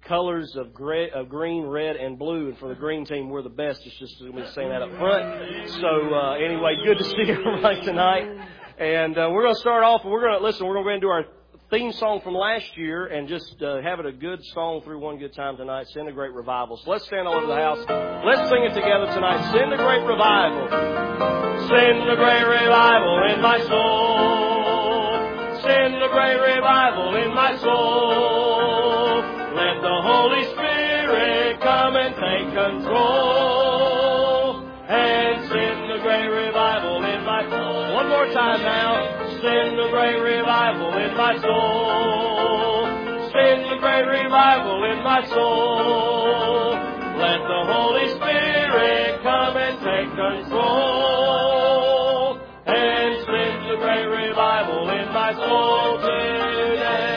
colors of green, red, and blue. And for the green team, we're the best. It's just me saying that up front. So anyway, good to see everybody tonight. And we're going to start off. We're going to go into our theme song from last year and just have it a good song through one good time tonight. Send a great revival. So let's stand all over the house. Let's sing it together tonight. Send a great revival. Send a great revival in my soul. Send a great revival in my soul. Let the Holy Spirit come and take control. And send a great revival in my soul. One more time now. Send a great revival in my soul. Send a great revival in my soul. Let the Holy Spirit come and take control. And send a great revival in my soul today.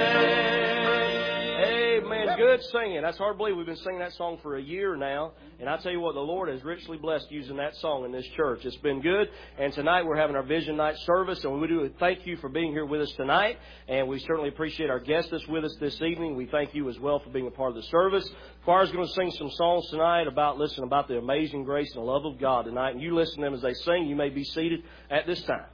Amen. Good singing. That's hard to believe. We've been singing that song for a year now. And I tell you what, the Lord has richly blessed using that song in this church. It's been good. And tonight we're having our Vision Night service. And we do thank you for being here with us tonight. And we certainly appreciate our guest that's with us this evening. We thank you as well for being a part of the service. Choir's going to sing some songs tonight about the amazing grace and the love of God tonight. And you listen to them as they sing. You may be seated at this time.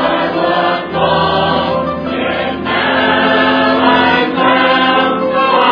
Oh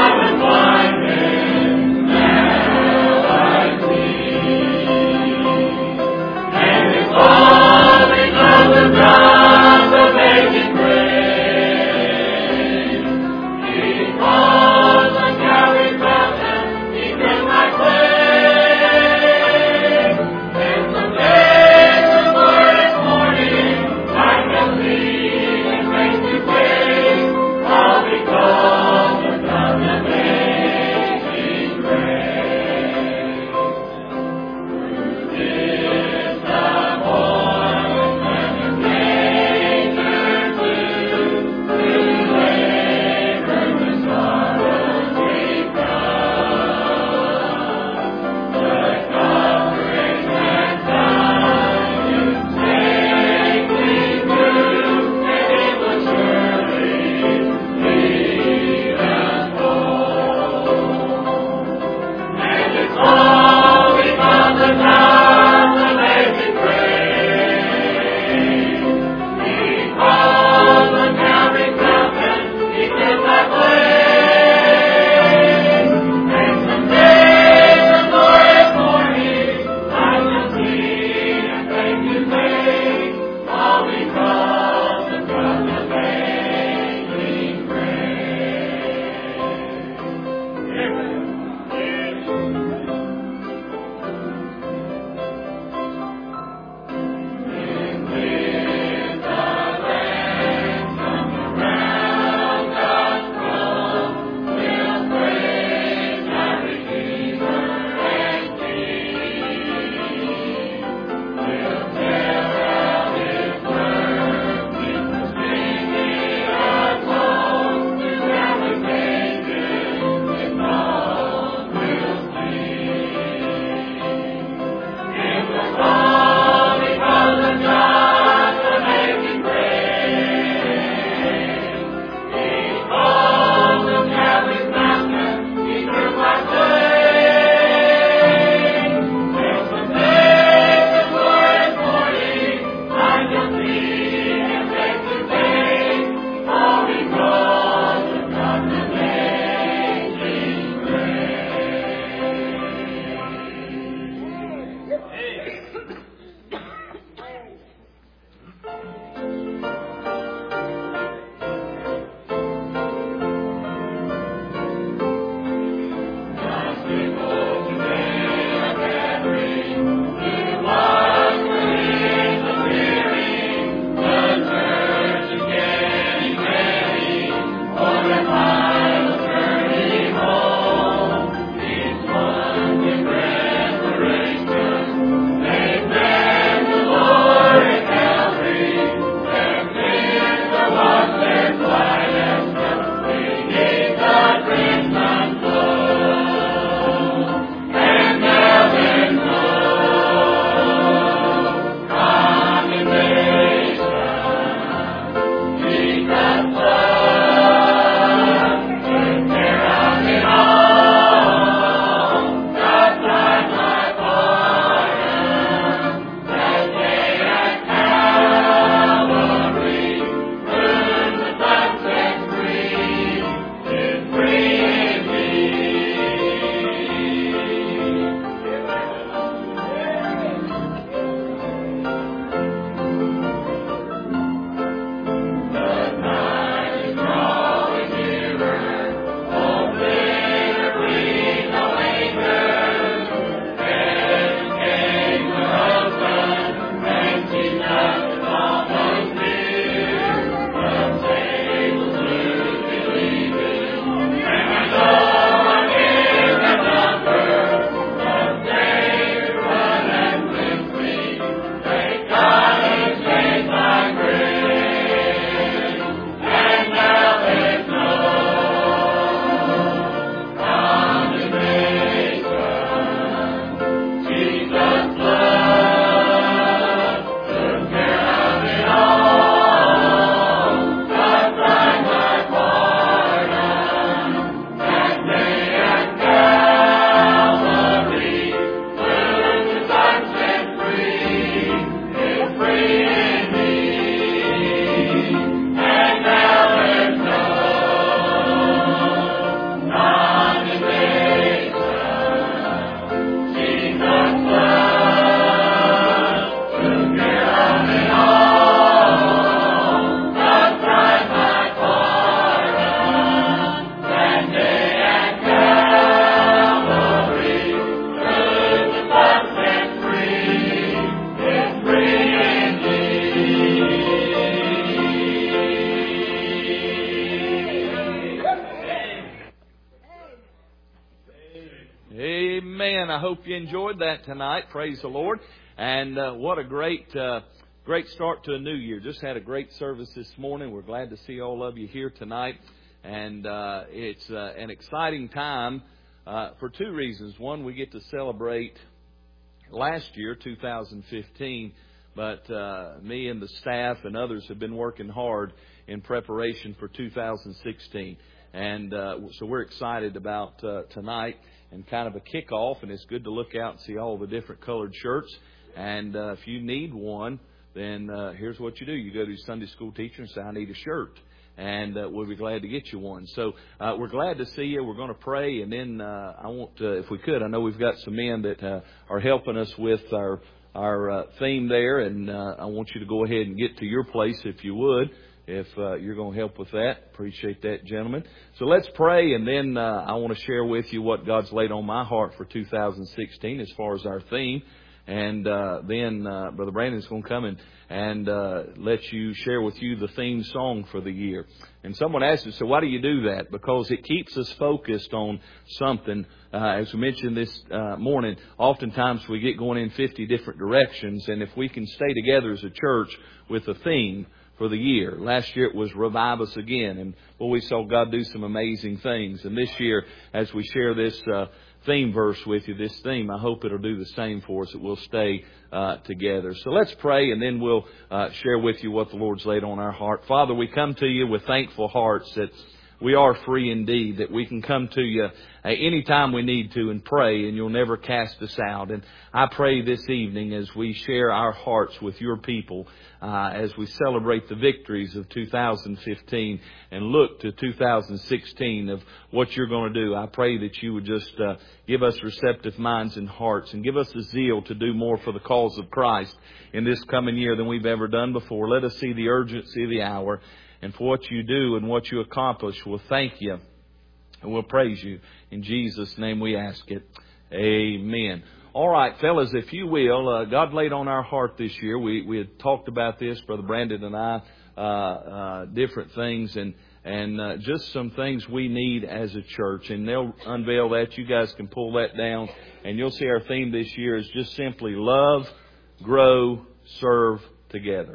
I hope you enjoyed that tonight. Praise the Lord. And what a great start to a new year. Just had a great service this morning. We're glad to see all of you here tonight. And it's an exciting time for two reasons. One, we get to celebrate last year, 2015. But me and the staff and others have been working hard in preparation for 2016. And so we're excited about tonight and kind of a kickoff. And it's good to look out and see all the different colored shirts. And if you need one, then here's what you do. You go to your Sunday school teacher and say, I need a shirt. And we'll be glad to get you one. So we're glad to see you. We're going to pray. And then I want to, if we could, I know we've got some men that are helping us with our theme there. And I want you to go ahead and get to your place if you would. If you're going to help with that. Appreciate that, gentlemen. So let's pray, and then I want to share with you what God's laid on my heart for 2016 as far as our theme. And then Brother Brandon's going to come and let you share with you the theme song for the year. And someone asked me, so why do you do that? Because it keeps us focused on something. As we mentioned this morning, oftentimes we get going in 50 different directions. And if we can stay together as a church with a theme for the year. Last year it was Revive Us Again. And we saw God do some amazing things. And this year, as we share this theme verse with you, this theme, I hope it'll do the same for us. It will stay together. So let's pray, and then we'll share with you what the Lord's laid on our heart. Father, we come to you with thankful hearts that we are free indeed, that we can come to you anytime we need to and pray, and you'll never cast us out. And I pray this evening as we share our hearts with your people, as we celebrate the victories of 2015 and look to 2016 of what you're going to do. I pray that you would just give us receptive minds and hearts and give us a zeal to do more for the cause of Christ in this coming year than we've ever done before. Let us see the urgency of the hour. And for what you do and what you accomplish, we'll thank you and we'll praise you. In Jesus' name we ask it. Amen. All right, fellas, if you will, God laid on our heart this year. We had talked about this, Brother Brandon and I, different things and just some things we need as a church. And they'll unveil that. You guys can pull that down. And you'll see our theme this year is just simply love, grow, serve together.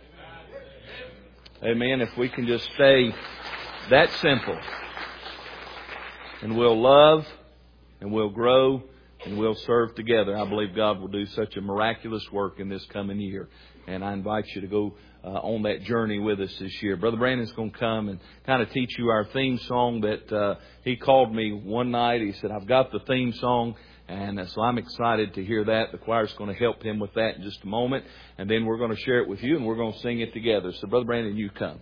Amen. If we can just stay that simple. And we'll love and we'll grow and we'll serve together. I believe God will do such a miraculous work in this coming year. And I invite you to go on that journey with us this year. Brother Brandon's going to come and kind of teach you our theme song that he called me one night. He said, I've got the theme song. And so I'm excited to hear that. The choir's going to help him with that in just a moment. And then we're going to share it with you and we're going to sing it together. So Brother Brandon, you come.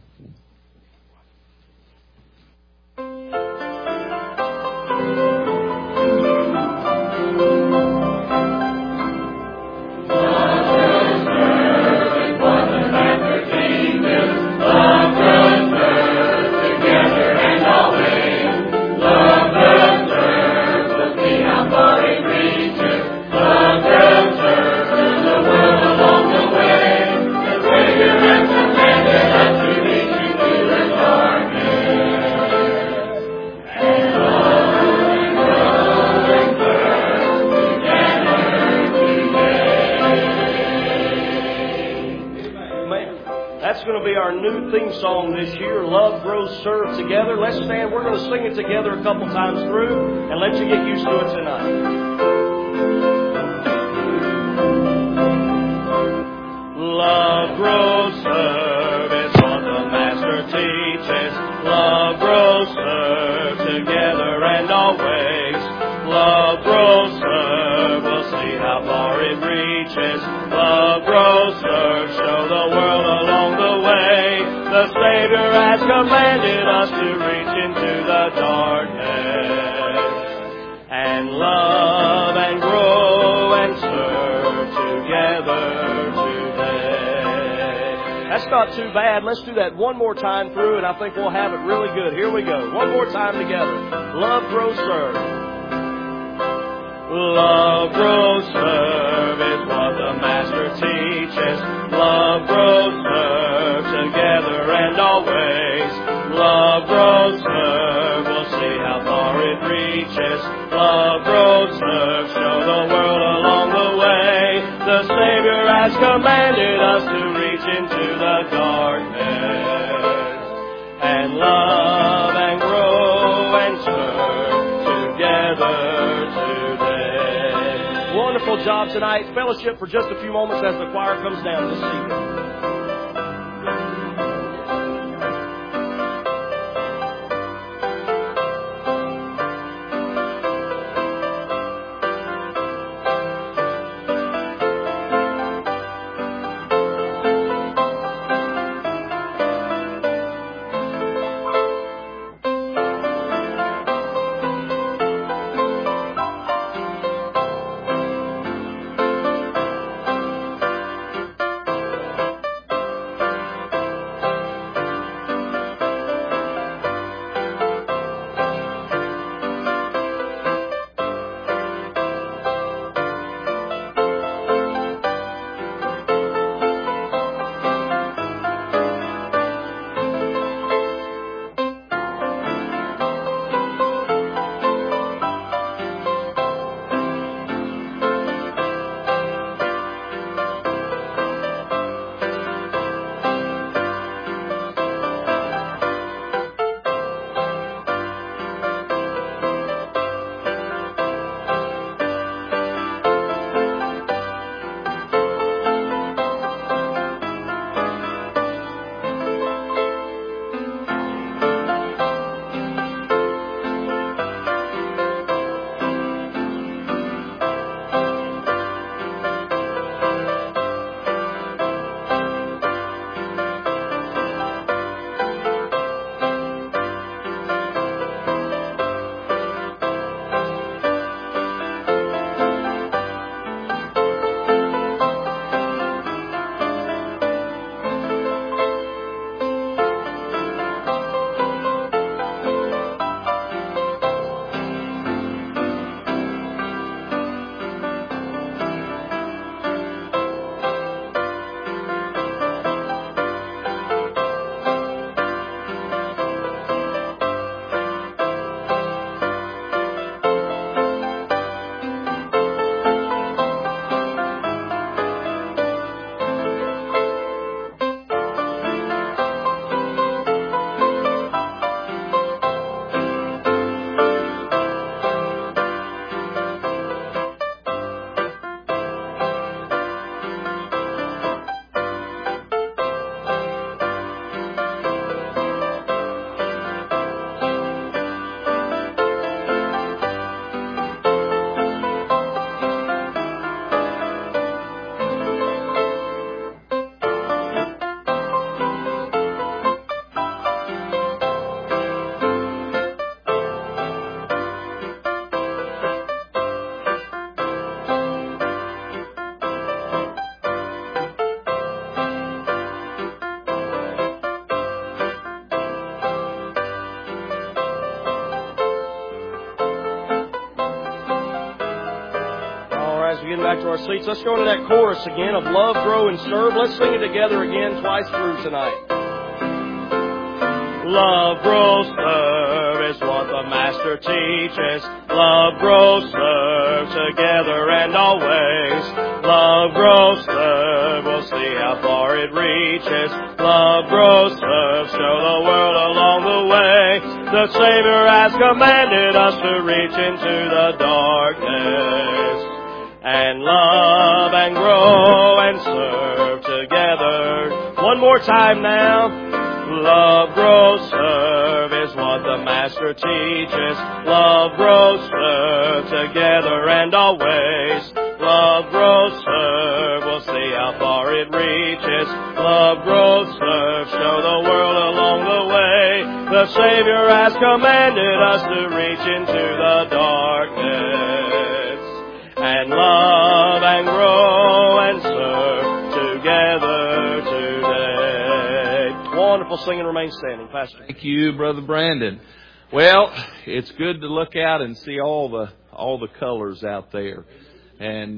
Song this year, Love, Grow, Serve Together. Let's stand. We're going to sing it together a couple times through and let you get used to it tonight. Love, grow, serve is what the Master teaches. Love, grow, serve together and always. Love, grow, serve. We'll see how far it reaches. Love, grow, serve. Show the world along the way. The Savior has commanded us to reach into the darkness and love and grow and serve together today. That's not too bad. Let's do that one more time through, and I think we'll have it really good. Here we go. One more time together. Love, grow, serve. Love, grow, serve is what the Master teaches. Love, grow, serve together and always. Love, grow, serve. We'll see how far it reaches. Love, grow, serve. Show the has commanded us to reach into the darkness and love and grow and serve together today. Wonderful job tonight. Fellowship for just a few moments as the choir comes down this evening. Back to our seats. Let's go into that chorus again of Love, Grow, and Serve. Let's sing it together again twice through tonight. Love, grow, serve is what the Master teaches. Love, grow, serve together and always. Love, grow, serve, we'll see how far it reaches. Love, grow, serve, show the world along the way. The Savior has commanded us to reach into the darkness and love and grow and serve together. One more time now. Love, grow, serve is what the Master teaches. Love, grow, serve together and always. Love, grow, serve, we'll see how far it reaches. Love, grow, serve, show the world along the way. The Savior has commanded us to reach into the darkness and love and grow and serve together today. Wonderful singing. Remain standing, Pastor. Thank you, Brother Brandon. Well, it's good to look out and see all the colors out there. And,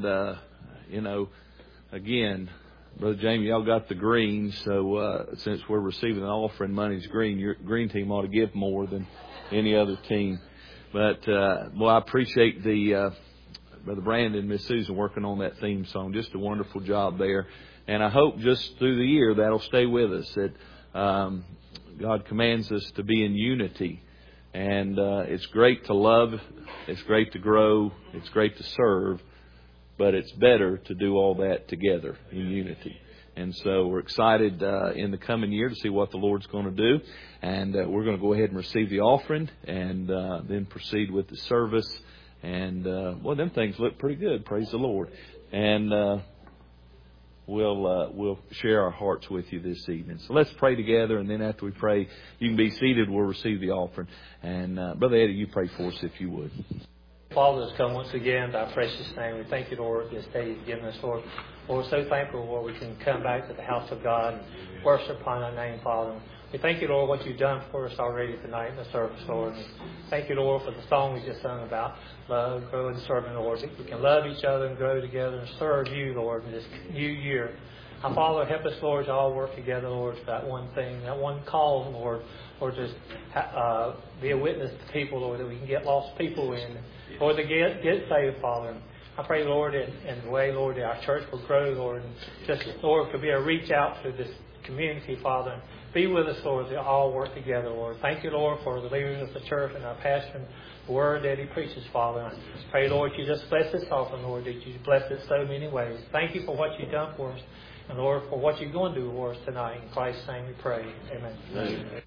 again, Brother Jamie, y'all got the green, so since we're receiving the offering money's green, your green team ought to give more than any other team. But, I appreciate the Brother Brandon and Miss Susan working on that theme song. Just a wonderful job there. And I hope just through the year that'll stay with us, that God commands us to be in unity. And it's great to love, it's great to grow, it's great to serve, but it's better to do all that together in unity. And so we're excited in the coming year to see what the Lord's going to do. And we're going to go ahead and receive the offering and then proceed with the service. And, well, them things look pretty good. Praise the Lord. And we'll share our hearts with you this evening. So let's pray together. And then after we pray, you can be seated. We'll receive the offering. And Brother Eddie, you pray for us if you would. Father, has come once again to our precious name. We thank you, Lord, this day you've given us, Lord. We're so thankful, Lord, we can come back to the house of God and worship upon our name, Father. We thank you, Lord, what you've done for us already tonight in the service, Lord. And thank you, Lord, for the song we just sung about love, grow, and serving, Lord. That we can love each other and grow together and serve you, Lord, in this new year. Our Father, help us, Lord, to all work together, Lord, for that one thing, that one cause, Lord, or just be a witness to people, Lord, that we can get lost people in. Lord, to get saved, Father. I pray, Lord, in the way, Lord, that our church will grow, Lord, and just, Lord, could be a reach out to this community, Father. And be with us, Lord, to all work together, Lord. Thank you, Lord, for the leaders of the church and our pastor and the word that he preaches, Father. And I pray, Lord, you just bless this offering, Lord, that you bless it so many ways. Thank you for what you've done for us, and, Lord, for what you're going to do for us tonight. In Christ's name we pray. Amen. Amen.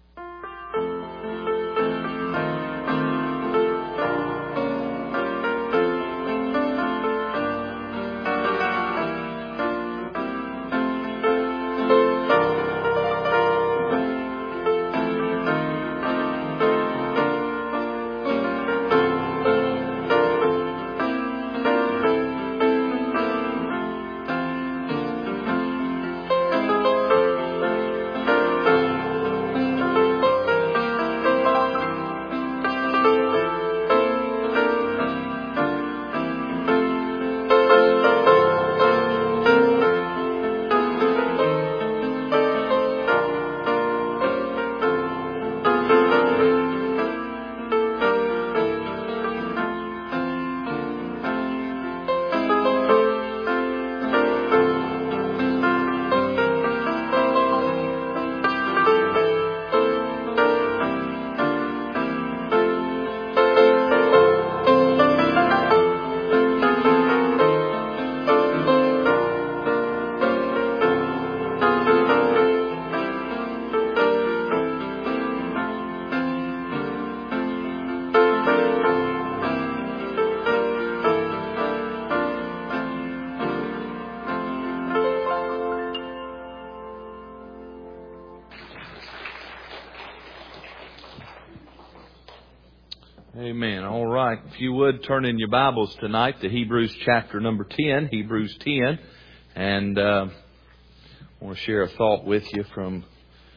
Amen. All right. If you would, turn in your Bibles tonight to Hebrews chapter number 10, Hebrews 10. And I want to share a thought with you from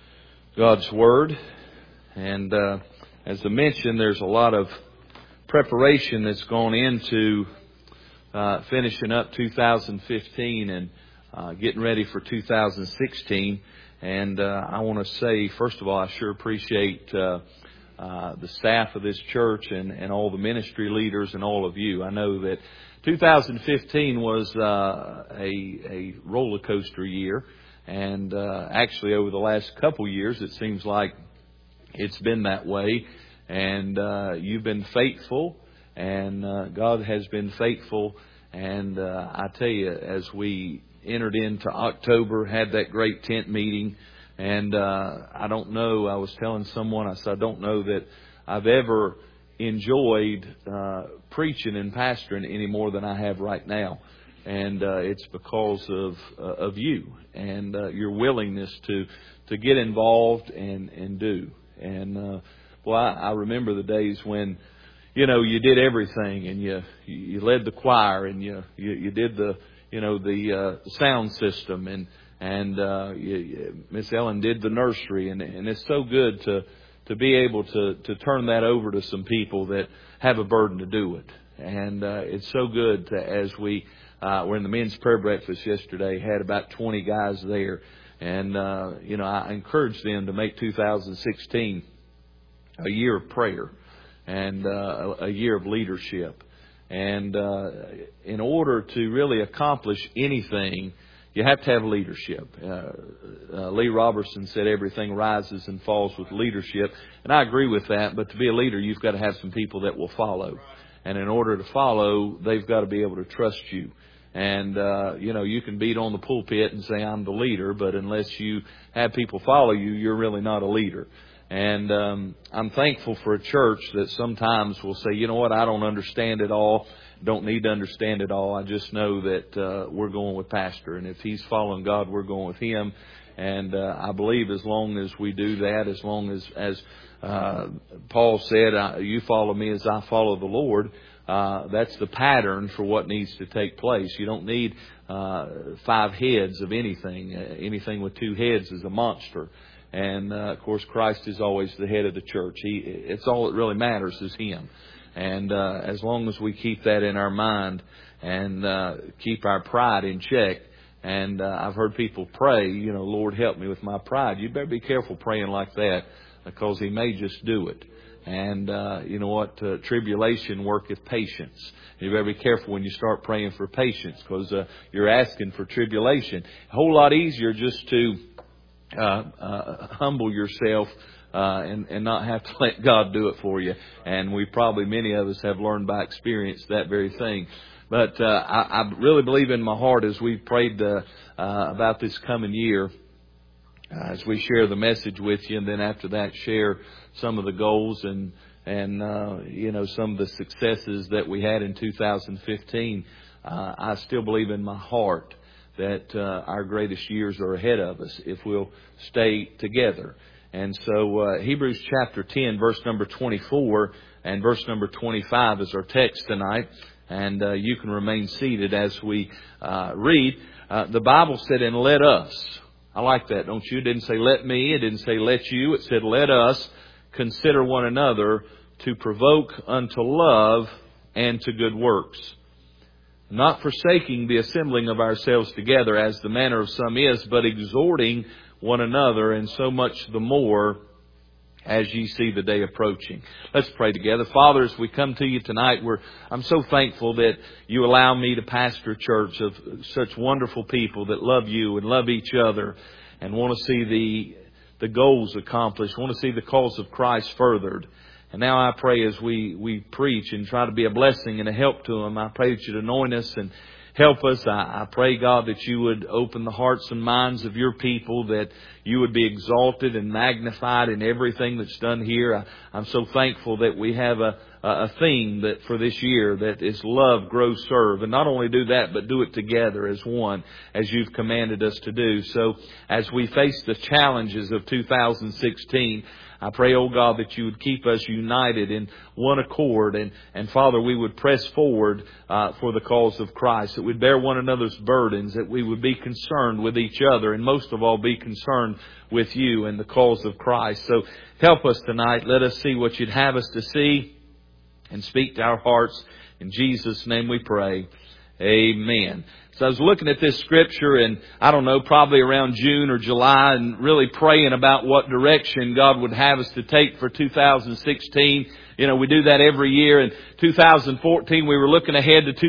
God's Word. And as I mentioned, there's a lot of preparation that's gone into finishing up 2015 and getting ready for 2016. And I want to say, first of all, I sure appreciate the staff of this church and all the ministry leaders and all of you. I know that 2015 was a roller coaster year, and actually over the last couple years it seems like it's been that way. And you've been faithful, and God has been faithful. And I tell you, as we entered into October, had that great tent meeting. And I don't know, I was telling someone, I said, I don't know that I've ever enjoyed preaching and pastoring any more than I have right now. And it's because of you and your willingness to get involved and do. And well, I remember the days when, you know, you did everything, and you led the choir, and you did the sound system, and Miss Ellen did the nursery, and it's so good to be able to turn that over to some people that have a burden to do it. And it's so good as we were in the men's prayer breakfast yesterday, had about 20 guys there, and I encouraged them to make 2016 a year of prayer and a year of leadership. And in order to really accomplish anything, you have to have leadership. Lee Robertson said everything rises and falls with leadership. And I agree with that. But to be a leader, you've got to have some people that will follow. And in order to follow, they've got to be able to trust you. And, you can beat on the pulpit and say, I'm the leader. But unless you have people follow you, you're really not a leader. And I'm thankful for a church that sometimes will say, you know what, I don't understand it all. Don't need to understand it all. I just know that we're going with Pastor. And if he's following God, we're going with him. And I believe as long as we do that, as long as Paul said, you follow me as I follow the Lord, that's the pattern for what needs to take place. You don't need 5 heads of anything. Anything with 2 heads is a monster. And, of course, Christ is always the head of the church. It's all that really matters is Him. And as long as we keep that in our mind and keep our pride in check, and I've heard people pray, Lord, help me with my pride. You better be careful praying like that, because He may just do it. And you know what? Tribulation worketh patience. You better be careful when you start praying for patience, because you're asking for tribulation. A whole lot easier just to humble yourself and not have to let God do it for you. And many of us have learned by experience that very thing. But I really believe in my heart, as we've prayed about this coming year, as we share the message with you, and then after that share some of the goals and some of the successes that we had in 2015, I still believe in my heart that our greatest years are ahead of us if we'll stay together. And so Hebrews chapter 10, verse number 24 and verse number 25 is our text tonight. And you can remain seated as we read. The Bible said, and let us. I like that, don't you? It didn't say let me. It didn't say let you. It said let us consider one another to provoke unto love and to good works, not forsaking the assembling of ourselves together as the manner of some is, but exhorting one another, and so much the more as ye see the day approaching. Let's pray together. Father, as we come to you tonight, I'm so thankful that you allow me to pastor a church of such wonderful people that love you and love each other and want to see the goals accomplished, want to see the cause of Christ furthered. And now I pray as we preach and try to be a blessing and a help to them, I pray that you'd anoint us and help us. I pray, God, that you would open the hearts and minds of your people, that you would be exalted and magnified in everything that's done here. I'm so thankful that we have a theme that for this year that is love, grow, serve. And not only do that, but do it together as one, as you've commanded us to do. So as we face the challenges of 2016, I pray, oh God, that you would keep us united in one accord. And Father, we would press forward for the cause of Christ, that we'd bear one another's burdens, that we would be concerned with each other, and most of all be concerned with you and the cause of Christ. So help us tonight. Let us see what you'd have us to see and speak to our hearts. In Jesus' name we pray. Amen. So I was looking at this scripture, and I don't know, probably around June or July, and really praying about what direction God would have us to take for 2016. We do that every year. In 2014, we were looking ahead to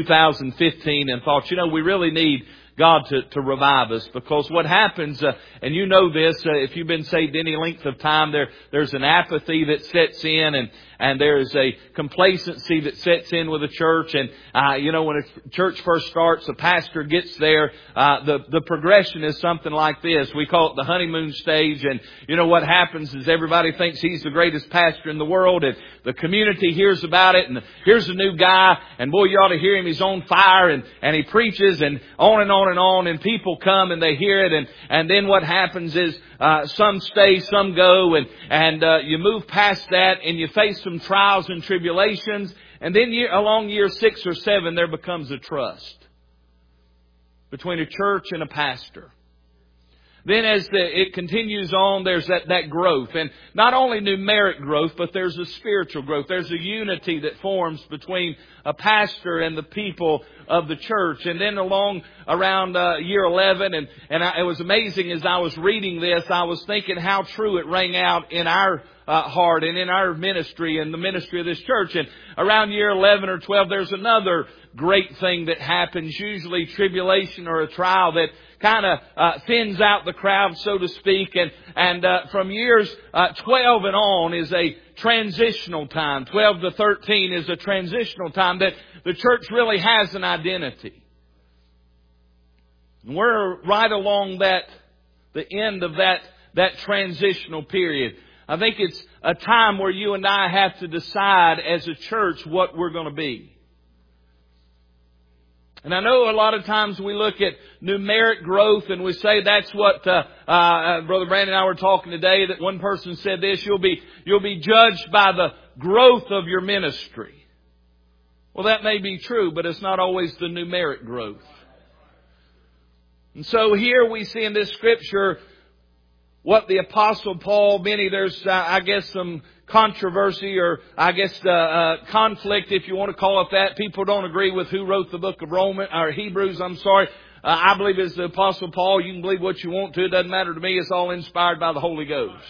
2015 and thought, we really need God to revive us, because what happens, and you know this, if you've been saved any length of time, there's an apathy that sets in, and there is a complacency that sets in with a church. And when a church first starts, a pastor gets there, the progression is something like this. We call it the honeymoon stage. And what happens is everybody thinks he's the greatest pastor in the world, and the community hears about it, and here's a new guy, and boy, you ought to hear him. He's on fire, and he preaches, and on and on and on, and people come and they hear it, and then what happens is some stay, some go, and you move past that, and you face some trials and tribulations, and then along year 6 or 7, there becomes a trust between a church and a pastor. then as it continues on, there's that growth. And not only numeric growth, but there's a spiritual growth. There's a unity that forms between a pastor and the people of the church. And then around year 11, it was amazing as I was reading this, I was thinking how true it rang out in our heart and in our ministry and the ministry of this church. And around year 11 or 12, there's another great thing that happens, usually tribulation or a trial that kind of thins out the crowd, so to speak. And from years 12 and on is a transitional time. 12 to 13 is a transitional time that the church really has an identity. And we're right along the end of that transitional period. I think it's a time where you and I have to decide as a church what we're going to be. And I know a lot of times we look at numeric growth and we say that's what Brother Brandon and I were talking today, that one person said this, you'll be judged by the growth of your ministry. Well, that may be true, but it's not always the numeric growth. And so here we see in this scripture what the Apostle Paul, there's I guess some controversy or I guess conflict, if you want to call it that. People don't agree with who wrote the book of Hebrews. I believe it's the Apostle Paul. You can believe what you want to. It doesn't matter to me. It's all inspired by the Holy Ghost.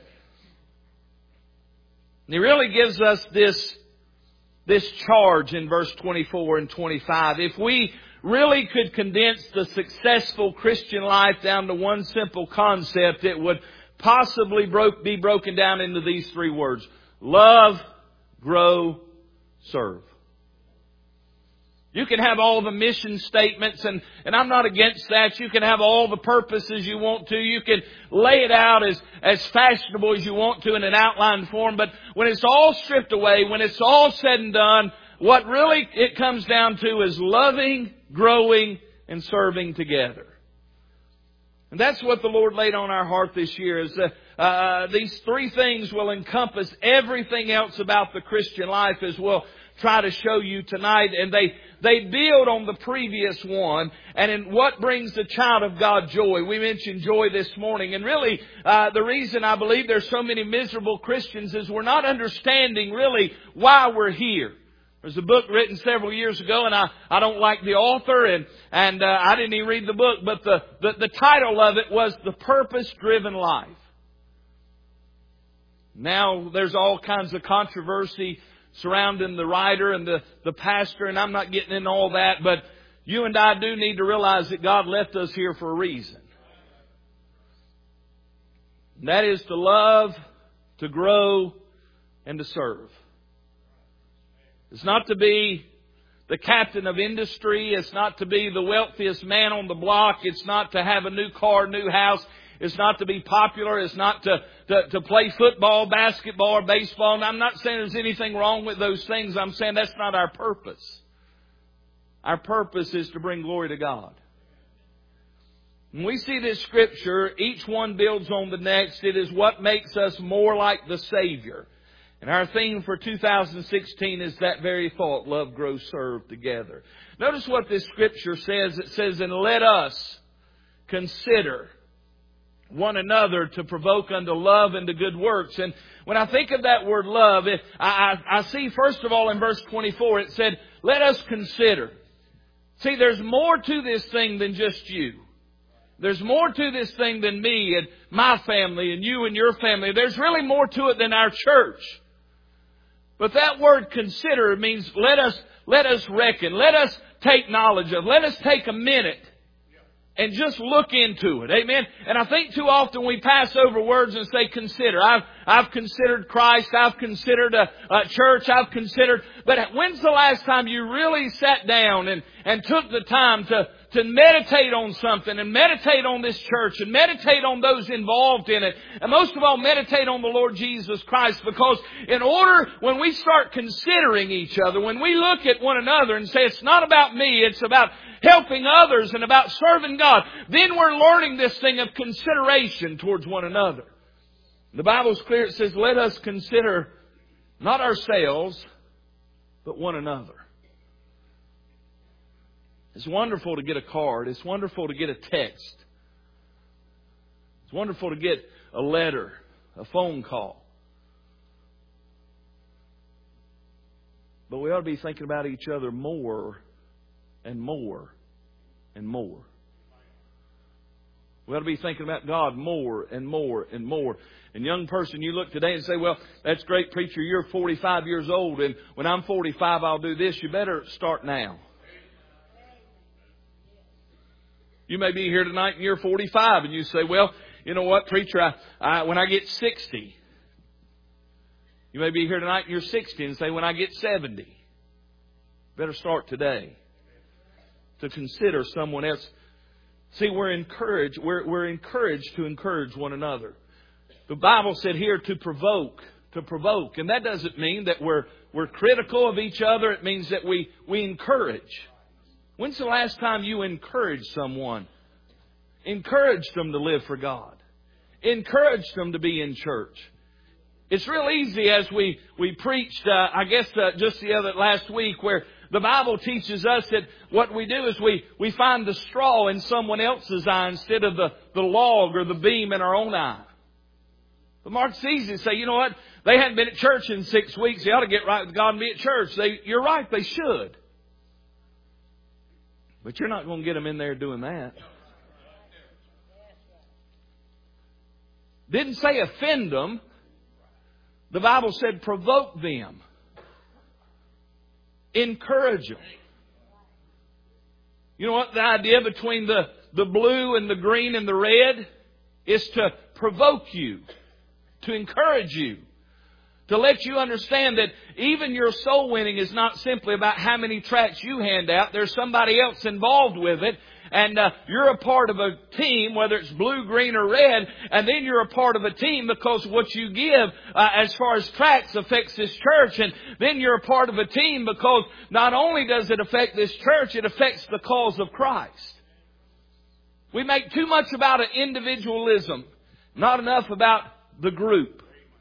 And he really gives us this charge in verse 24 and 25. If we really could condense the successful Christian life down to one simple concept, it would possibly be broken down into these three words: love, grow, serve. You can have all the mission statements, and I'm not against that. You can have all the purposes you want to. You can lay it out as fashionable as you want to in an outline form. But when it's all stripped away, when it's all said and done, what really it comes down to is loving, growing, and serving together. And that's what the Lord laid on our heart this year, is these three things will encompass everything else about the Christian life, as we'll try to show you tonight. And they build on the previous one. And in what brings the child of God joy. We mentioned joy this morning. And really, the reason I believe there's so many miserable Christians is we're not understanding really why we're here. There's a book written several years ago, and I don't like the author, and I didn't even read the book, but the title of it was The Purpose-Driven Life. Now there's all kinds of controversy surrounding the writer and the pastor, and I'm not getting into all that, but you and I do need to realize that God left us here for a reason. And that is to love, to grow, and to serve. It's not to be the captain of industry. It's not to be the wealthiest man on the block. It's not to have a new car, new house. It's not to be popular. It's not to play football, basketball, or baseball. And I'm not saying there's anything wrong with those things. I'm saying that's not our purpose. Our purpose is to bring glory to God. When we see this scripture, each one builds on the next. It is what makes us more like the Savior. And our theme for 2016 is that very thought: love, grow, serve together. Notice what this scripture says. It says, and let us consider one another to provoke unto love and to good works. And when I think of that word love, I see first of all in verse 24, it said, let us consider. See, there's more to this thing than just you. There's more to this thing than me and my family and you and your family. There's really more to it than our church. But that word consider means let us reckon. Let us take knowledge of. Let us take a minute and just look into it. Amen. And I think too often we pass over words and say consider. I've considered Christ. I've considered a church. I've considered. But when's the last time you really sat down and took the time to meditate on something, and meditate on this church, and meditate on those involved in it, and most of all meditate on the Lord Jesus Christ? Because in order, when we start considering each other, when we look at one another and say it's not about me, it's about helping others and about serving God, then we're learning this thing of consideration towards one another. The Bible's clear. It says, let us consider not ourselves, but one another. It's wonderful to get a card. It's wonderful to get a text. It's wonderful to get a letter, a phone call. But we ought to be thinking about each other more and more and more. We ought to be thinking about God more and more and more. And young person, you look today and say, well, that's great, preacher, you're 45 years old, and when I'm 45 I'll do this. You better start now. You may be here tonight and you're 45 and you say, well, you know what, preacher, when I get 60. You may be here tonight and you're 60 and say, when I get 70. Better start today to consider someone else. See, we're encouraged to encourage one another. The Bible said here to provoke. And that doesn't mean that we're critical of each other. It means that we encourage. When's the last time you encouraged someone? Encouraged them to live for God. Encouraged them to be in church. It's real easy, as we preached, just last week, where the Bible teaches us that what we do is we find the straw in someone else's eye instead of the log or the beam in our own eye. But Mark, it's easy to say, you know what? They hadn't been at church in 6 weeks. They ought to get right with God and be at church. You're right, they should. But you're not going to get them in there doing that. Didn't say offend them. The Bible said provoke them. Encourage them. You know what the idea between the blue and the green and the red is? To provoke you. To encourage you. To let you understand that even your soul winning is not simply about how many tracts you hand out. There's somebody else involved with it. And you're a part of a team, whether it's blue, green, or red. And then you're a part of a team because what you give as far as tracts affects this church. And then you're a part of a team because not only does it affect this church, it affects the cause of Christ. We make too much about an individualism, not enough about the group.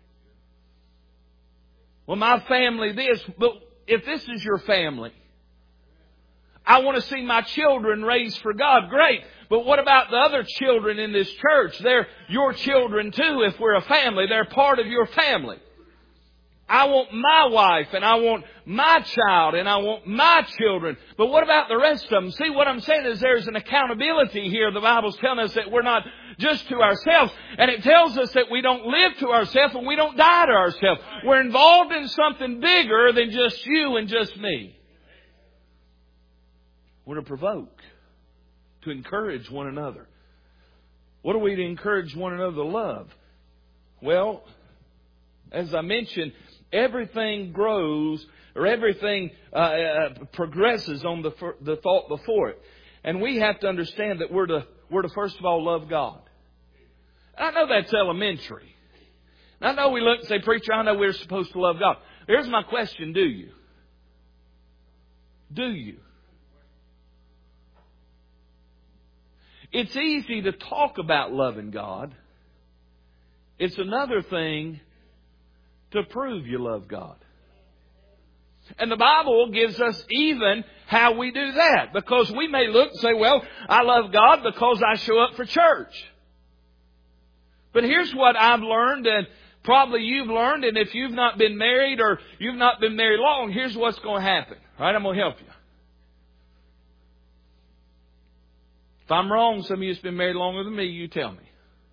Well, my family this, but if this is your family, I want to see my children raised for God. Great. But what about the other children in this church? They're your children too. If we're a family, they're part of your family. I want my wife and I want my child and I want my children. But what about the rest of them? See, what I'm saying is there's an accountability here. The Bible's telling us that we're not just to ourselves. And it tells us that we don't live to ourselves and we don't die to ourselves. We're involved in something bigger than just you and just me. We're to provoke, to encourage one another. What are we to encourage one another to love? Well, as I mentioned, everything grows or everything progresses on the thought before it. And we have to understand that we're to first of all love God. I know that's elementary. I know we look and say, preacher, I know we're supposed to love God. Here's my question, do you? Do you? It's easy to talk about loving God. It's another thing to prove you love God. And the Bible gives us even how we do that. Because we may look and say, well, I love God because I show up for church. But here's what I've learned, and probably you've learned, and if you've not been married or you've not been married long, here's what's going to happen. All right, I'm going to help you. If I'm wrong, some of you have been married longer than me, you tell me.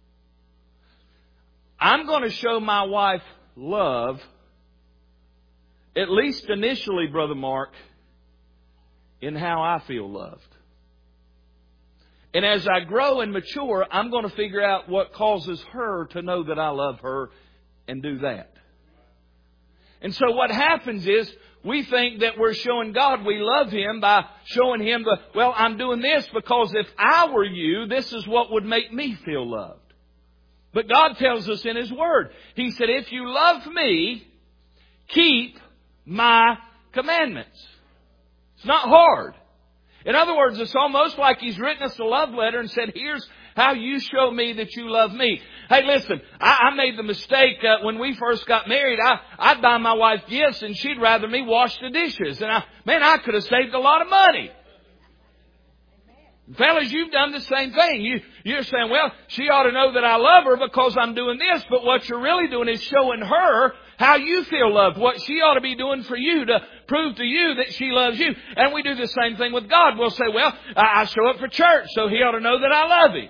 I'm going to show my wife love, at least initially, Brother Mark, in how I feel loved. And as I grow and mature, I'm going to figure out what causes her to know that I love her and do that. And so what happens is, we think that we're showing God we love Him by showing Him I'm doing this because if I were you, this is what would make me feel loved. But God tells us in His Word. He said, if you love me, keep my commandments. It's not hard. In other words, it's almost like He's written us a love letter and said, here's how you show me that you love me. Hey, listen, I made the mistake when we first got married. I'd buy my wife gifts and she'd rather me wash the dishes. And I could have saved a lot of money. Fellas, you've done the same thing. You're saying, well, she ought to know that I love her because I'm doing this. But what you're really doing is showing her how you feel loved, what she ought to be doing for you to prove to you that she loves you. And we do the same thing with God. We'll say, well, I show up for church, so He ought to know that I love Him.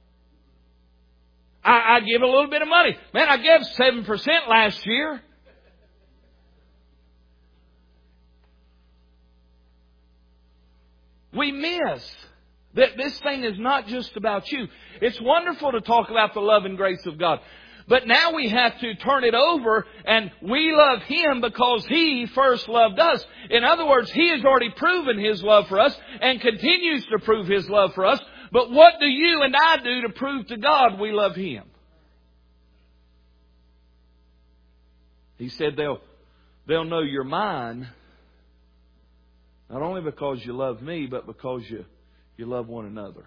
I give a little bit of money. Man, I gave 7% last year. We miss that this thing is not just about you. It's wonderful to talk about the love and grace of God. But now we have to turn it over, and we love Him because He first loved us. In other words, He has already proven His love for us and continues to prove His love for us. But what do you and I do to prove to God we love Him? He said they'll know you're mine, not only because you love me, but because you love one another.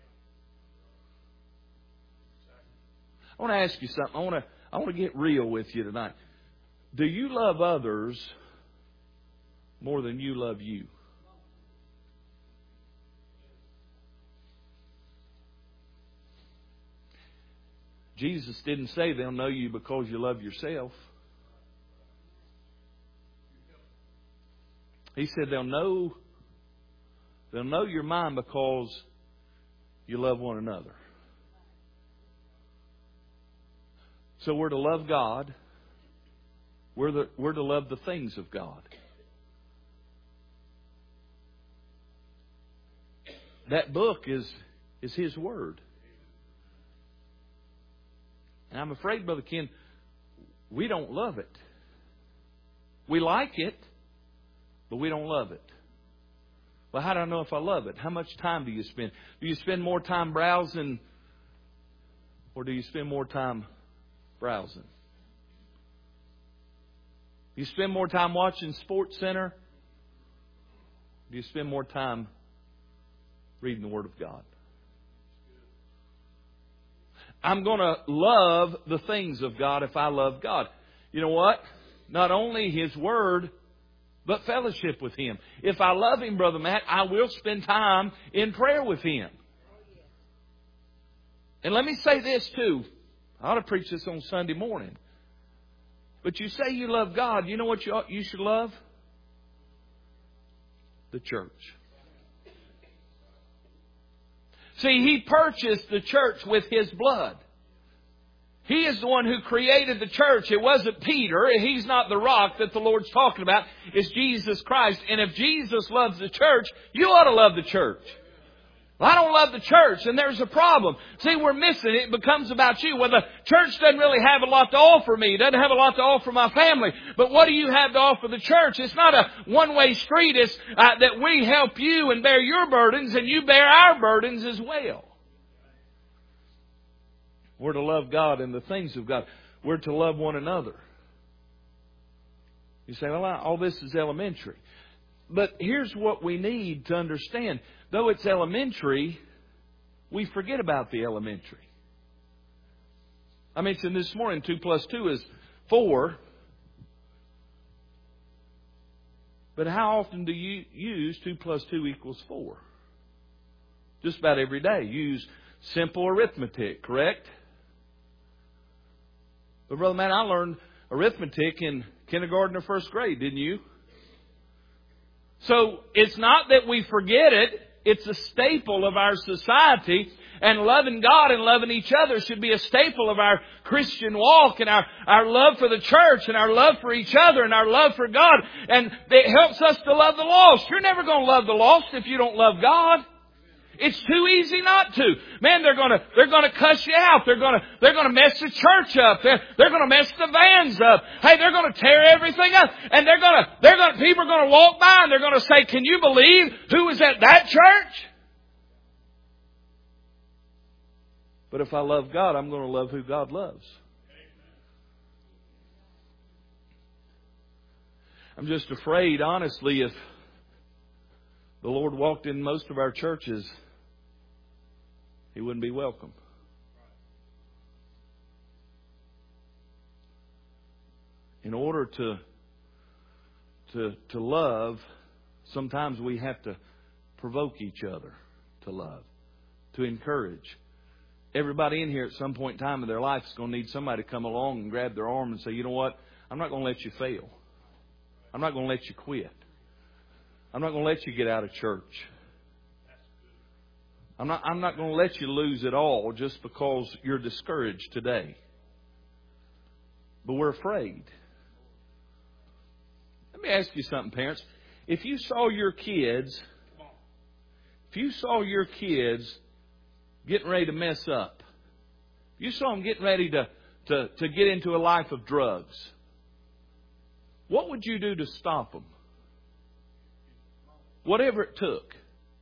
I want to ask you something. I want to get real with you tonight. Do you love others more than you love you? Jesus didn't say they'll know you because you love yourself. He said they'll know you're mine because you love one another. So we're to love God. We're to love the things of God. That book is His Word. And I'm afraid, Brother Ken, we don't love it. We like it, but we don't love it. Well, how do I know if I love it? How much time do you spend? Do you spend more time browsing, or do you spend more time browsing? Do you spend more time watching Sports Center? Do you spend more time reading the Word of God? I'm going to love the things of God if I love God. You know what? Not only His Word, but fellowship with Him. If I love Him, Brother Matt, I will spend time in prayer with Him. And let me say this too. I ought to preach this on Sunday morning. But you say you love God. You know what you should love? The church. See, He purchased the church with His blood. He is the one who created the church. It wasn't Peter. He's not the rock that the Lord's talking about. It's Jesus Christ. And if Jesus loves the church, you ought to love the church. Well, I don't love the church, and there's a problem. See, we're missing it. It becomes about you. Well, the church doesn't really have a lot to offer me. It doesn't have a lot to offer my family. But what do you have to offer the church? It's not a one-way street. It's that we help you and bear your burdens, and you bear our burdens as well. We're to love God and the things of God. We're to love one another. You say, well, all this is elementary. But here's what we need to understand. Though it's elementary, we forget about the elementary. I mentioned this morning 2 plus 2 is 4. But how often do you use 2 plus 2 equals 4? Just about every day. You use simple arithmetic, correct? But Brother Matt, I learned arithmetic in kindergarten or first grade, didn't you? So it's not that we forget it. It's a staple of our society. And loving God and loving each other should be a staple of our Christian walk, and our love for the church and our love for each other and our love for God. And it helps us to love the lost. You're never going to love the lost if you don't love God. It's too easy not to. Man, they're gonna cuss you out. They're gonna mess the church up. They're gonna mess the vans up. Hey, they're gonna tear everything up. And people are gonna walk by and they're gonna say, can you believe who was at that church? But if I love God, I'm gonna love who God loves. I'm just afraid, honestly, if the Lord walked in most of our churches, He wouldn't be welcome. In order to love, sometimes we have to provoke each other to love, to encourage. Everybody in here at some point in time in their life is going to need somebody to come along and grab their arm and say, you know what? I'm not going to let you fail. I'm not going to let you quit. I'm not going to let you get out of church. I'm not going to let you lose it all just because you're discouraged today. But we're afraid. Let me ask you something, parents. If you saw your kids getting ready to mess up, if you saw them getting ready to get into a life of drugs, what would you do to stop them? Whatever it took.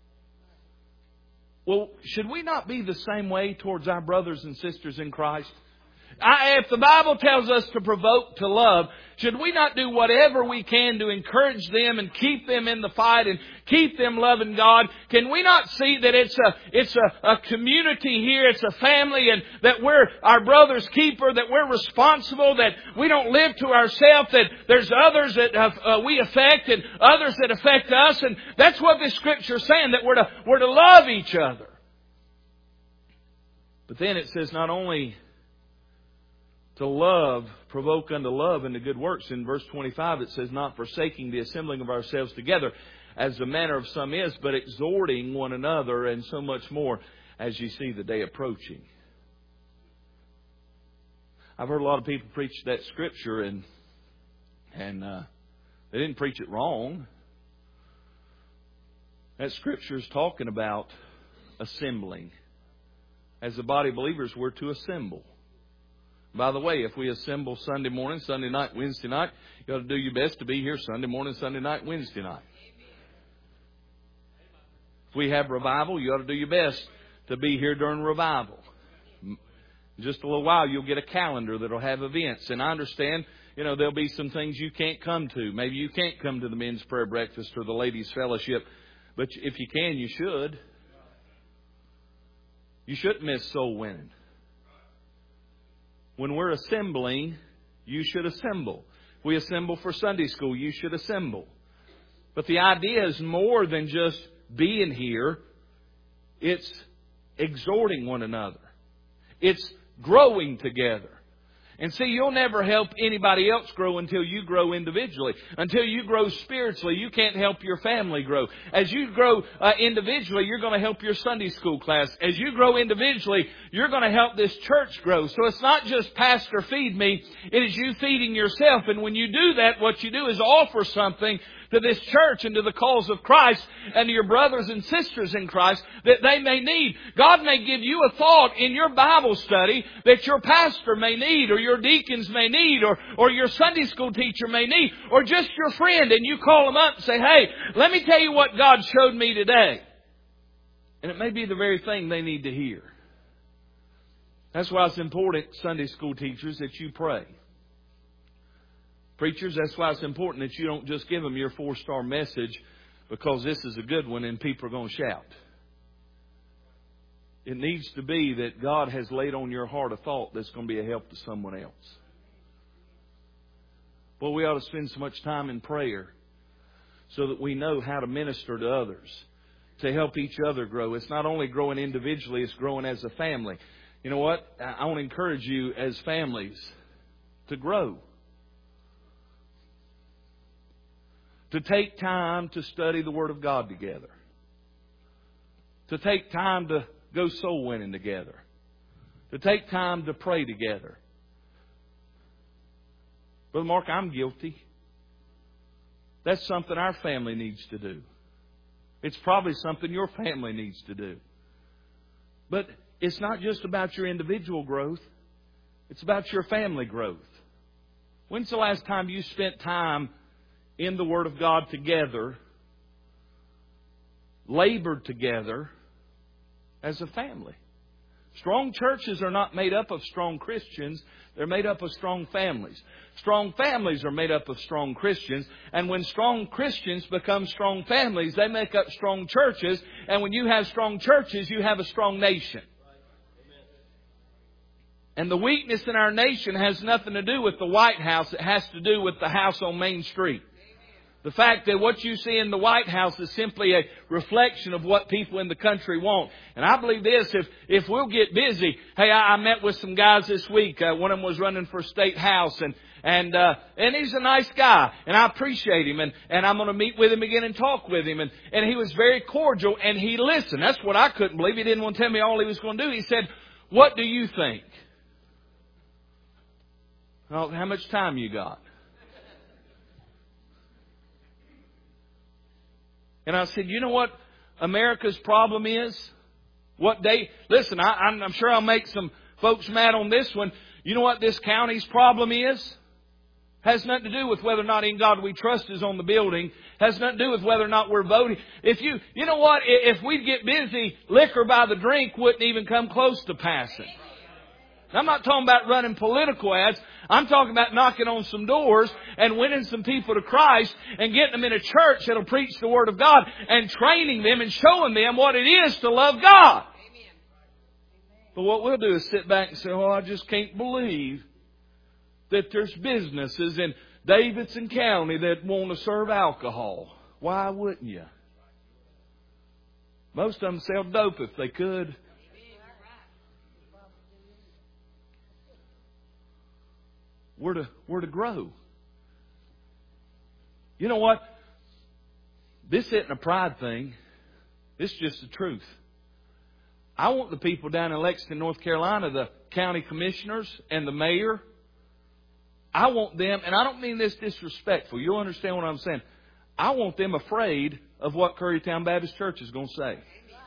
Well, should we not be the same way towards our brothers and sisters in Christ? If the Bible tells us to provoke to love, should we not do whatever we can to encourage them and keep them in the fight and keep them loving God? Can we not see that it's a community here, it's a family, and that we're our brother's keeper, that we're responsible, that we don't live to ourselves, that there's others that we affect and others that affect us, and that's what this Scripture is saying, that we're to love each other. But then it says not only to love, provoke unto love and to good works. In verse 25 it says, not forsaking the assembling of ourselves together, as the manner of some is, but exhorting one another, and so much more as you see the day approaching. I've heard a lot of people preach that Scripture, and they didn't preach it wrong. That Scripture is talking about assembling. As the body of believers, we're to assemble. By the way, if we assemble Sunday morning, Sunday night, Wednesday night, you ought to do your best to be here Sunday morning, Sunday night, Wednesday night. If we have revival, you ought to do your best to be here during revival. In just a little while, you'll get a calendar that will have events. And I understand, there'll be some things you can't come to. Maybe you can't come to the men's prayer breakfast or the ladies' fellowship. But if you can, you should. You shouldn't miss soul winning. When we're assembling, you should assemble. If we assemble for Sunday school, you should assemble. But the idea is more than just being here. It's exhorting one another. It's growing together. And see, you'll never help anybody else grow until you grow individually. Until you grow spiritually, you can't help your family grow. As you grow individually, you're going to help your Sunday school class. As you grow individually, you're going to help this church grow. So it's not just pastor feed me, it is you feeding yourself. And when you do that, what you do is offer something to this church and to the cause of Christ and to your brothers and sisters in Christ that they may need. God may give you a thought in your Bible study that your pastor may need, or your deacons may need, or your Sunday school teacher may need, or just your friend, and you call them up and say, hey, let me tell you what God showed me today. And it may be the very thing they need to hear. That's why it's important, Sunday school teachers, that you pray. Preachers, that's why it's important that you don't just give them your 4-star message because this is a good one and people are going to shout. It needs to be that God has laid on your heart a thought that's going to be a help to someone else. Well, we ought to spend so much time in prayer so that we know how to minister to others, to help each other grow. It's not only growing individually, it's growing as a family. You know what? I want to encourage you as families to grow. To take time to study the Word of God together. To take time to go soul winning together. To take time to pray together. Brother Mark, I'm guilty. That's something our family needs to do. It's probably something your family needs to do. But it's not just about your individual growth. It's about your family growth. When's the last time you spent time in the Word of God together, labored together as a family? Strong churches are not made up of strong Christians. They're made up of strong families. Strong families are made up of strong Christians. And when strong Christians become strong families, they make up strong churches. And when you have strong churches, you have a strong nation. And the weakness in our nation has nothing to do with the White House. It has to do with the house on Main Street. The fact that what you see in the White House is simply a reflection of what people in the country want. And I believe this, if we'll get busy. Hey, I met with some guys this week. One of them was running for State House, and he's a nice guy, and I appreciate him, and I'm going to meet with him again and talk with him, and he was very cordial, and he listened. That's what I couldn't believe. He didn't want to tell me all he was going to do. He said, "What do you think?" Well, how much time you got? And I said, you know what America's problem is? Listen, I'm sure I'll make some folks mad on this one. You know what this county's problem is? Has nothing to do with whether or not in God we trust is on the building. Has nothing to do with whether or not we're voting. You know what? If we'd get busy, liquor by the drink wouldn't even come close to passing. I'm not talking about running political ads. I'm talking about knocking on some doors and winning some people to Christ and getting them in a church that'll preach the Word of God and training them and showing them what it is to love God. Amen. But what we'll do is sit back and say, "Oh, I just can't believe that there's businesses in Davidson County that want to serve alcohol." Why wouldn't you? Most of them sell dope if they could. We're to grow. You know what? This isn't a pride thing. This is just the truth. I want the people down in Lexington, North Carolina, the county commissioners and the mayor, I want them, and I don't mean this disrespectful. You'll understand what I'm saying. I want them afraid of what Currytown Baptist Church is going to say.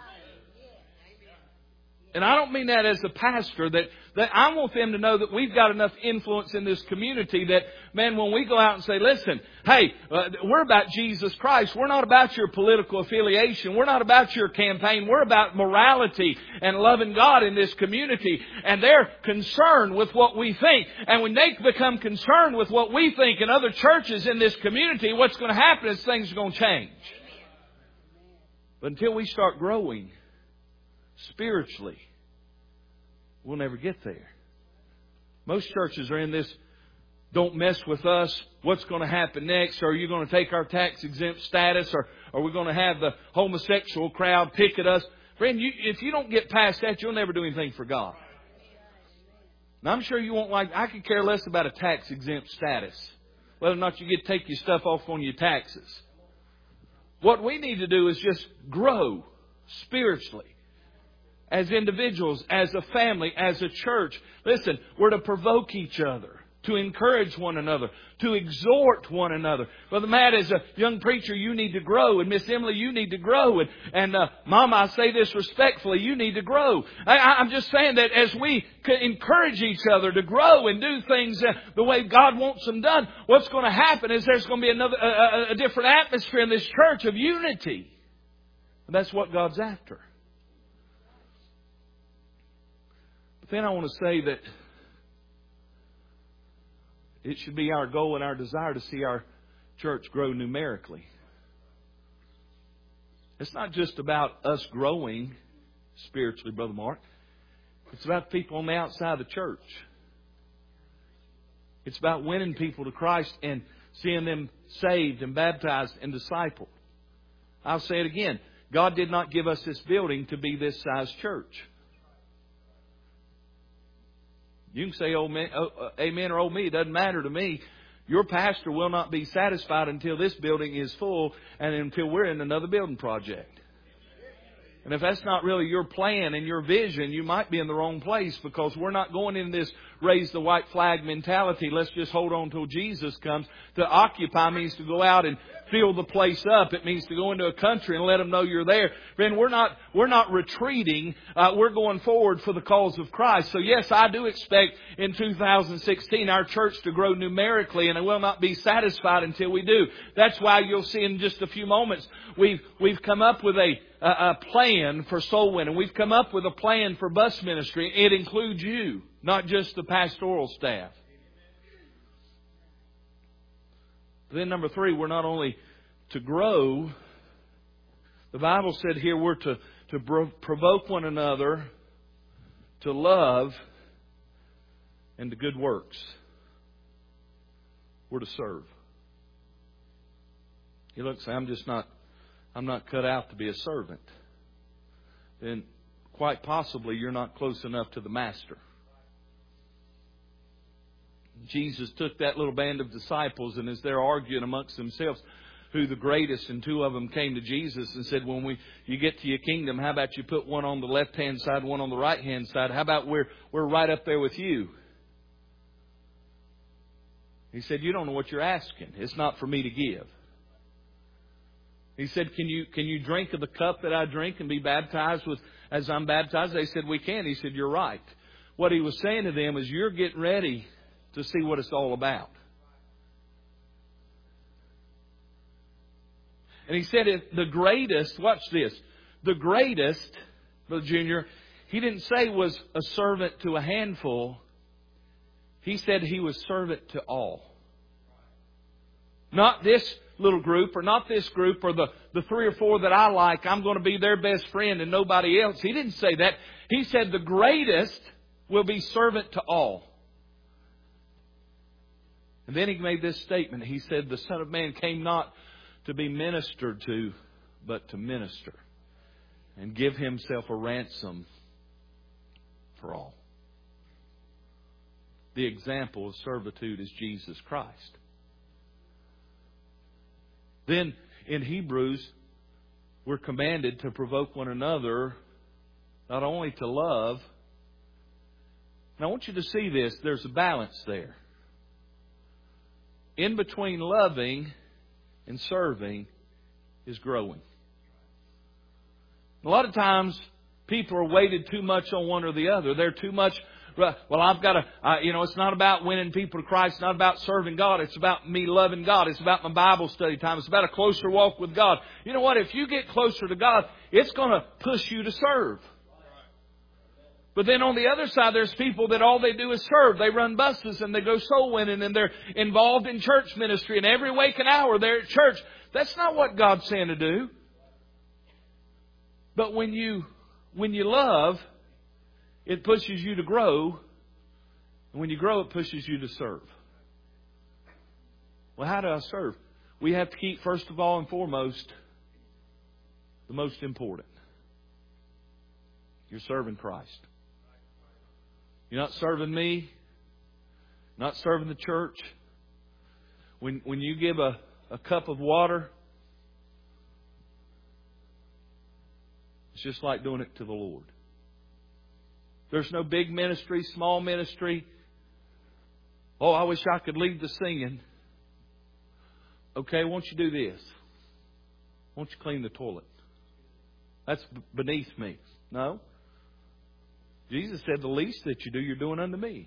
And I don't mean that as a pastor, that I want them to know that we've got enough influence in this community that, man, when we go out and say, listen, hey, we're about Jesus Christ. We're not about your political affiliation. We're not about your campaign. We're about morality and loving God in this community. And they're concerned with what we think. And when they become concerned with what we think in other churches in this community, what's going to happen is things are going to change. But until we start growing spiritually, we'll never get there. Most churches are in this, don't mess with us, what's going to happen next? Are you going to take our tax exempt status? Or are we going to have the homosexual crowd pick at us? Friend, if you don't get past that, you'll never do anything for God. Now, I'm sure you won't I could care less about a tax exempt status, whether or not you get to take your stuff off on your taxes. What we need to do is just grow spiritually. As individuals, as a family, as a church. Listen, we're to provoke each other, to encourage one another, to exhort one another. Brother Matt, as a young preacher, you need to grow. And Miss Emily, you need to grow. And Mama, I say this respectfully, you need to grow. I'm just saying that as we encourage each other to grow and do things the way God wants them done, what's going to happen is there's going to be a different atmosphere in this church of unity. And that's what God's after. Then I want to say that it should be our goal and our desire to see our church grow numerically. It's not just about us growing spiritually, Brother Mark. It's about people on the outside of the church. It's about winning people to Christ and seeing them saved and baptized and discipled. I'll say it again. God did not give us this building to be this size church. You can say amen or oh me. It doesn't matter to me. Your pastor will not be satisfied until this building is full and until we're in another building project. And if that's not really your plan and your vision, you might be in the wrong place, because we're not going in this raise the white flag mentality. Let's just hold on till Jesus comes. To occupy means to go out and fill the place up. It means to go into a country and let them know you're there. Friend, we're not retreating. We're going forward for the cause of Christ. So yes, I do expect in 2016 our church to grow numerically, and it will not be satisfied until we do. That's why you'll see in just a few moments we've come up with a plan for soul winning. We've come up with a plan for bus ministry. It includes you, not just the pastoral staff. Then number 3, we're not only to grow. The Bible said here we're to provoke one another to love and to good works. We're to serve. you look and say, I'm not cut out to be a servant, then quite possibly you're not close enough to the Master. Jesus took that little band of disciples, and as they're arguing amongst themselves who the greatest, and two of them came to Jesus and said, when you get to your kingdom, how about you put one on the left-hand side, one on the right-hand side? How about we're right up there with you? He said, you don't know what you're asking. It's not for me to give. He said, can you drink of the cup that I drink and be baptized with as I'm baptized? They said, we can. He said, you're right. What he was saying to them is, you're getting ready to see what it's all about. And he said, the greatest, watch this, the greatest, Brother Junior, he didn't say was a servant to a handful. He said he was servant to all. Not this little group or not this group or the 3 or 4 that I like, I'm going to be their best friend and nobody else. He didn't say that. He said the greatest will be servant to all. And then he made this statement. He said, the Son of Man came not to be ministered to, but to minister and give himself a ransom for all. The example of servitude is Jesus Christ. Then in Hebrews, we're commanded to provoke one another not only to love. And I want you to see this. There's a balance there. In between loving and serving is growing. A lot of times people are weighted too much on one or the other. They're too much, well, I've got to, it's not about winning people to Christ. It's not about serving God. It's about me loving God. It's about my Bible study time. It's about a closer walk with God. You know what? If you get closer to God, it's going to push you to serve. But then on the other side, there's people that all they do is serve. They run buses and they go soul winning and they're involved in church ministry. And every waking hour they're at church. That's not what God's saying to do. But when you love, it pushes you to grow. And when you grow, it pushes you to serve. Well, how do I serve? We have to keep, first of all and foremost, the most important. You're serving Christ. You're not serving me. Not serving the church. When you give a cup of water, it's just like doing it to the Lord. There's no big ministry, small ministry. Oh, I wish I could lead the singing. Okay, won't you do this? Won't you clean the toilet? That's beneath me. No. Jesus said, the least that you do, you're doing unto me.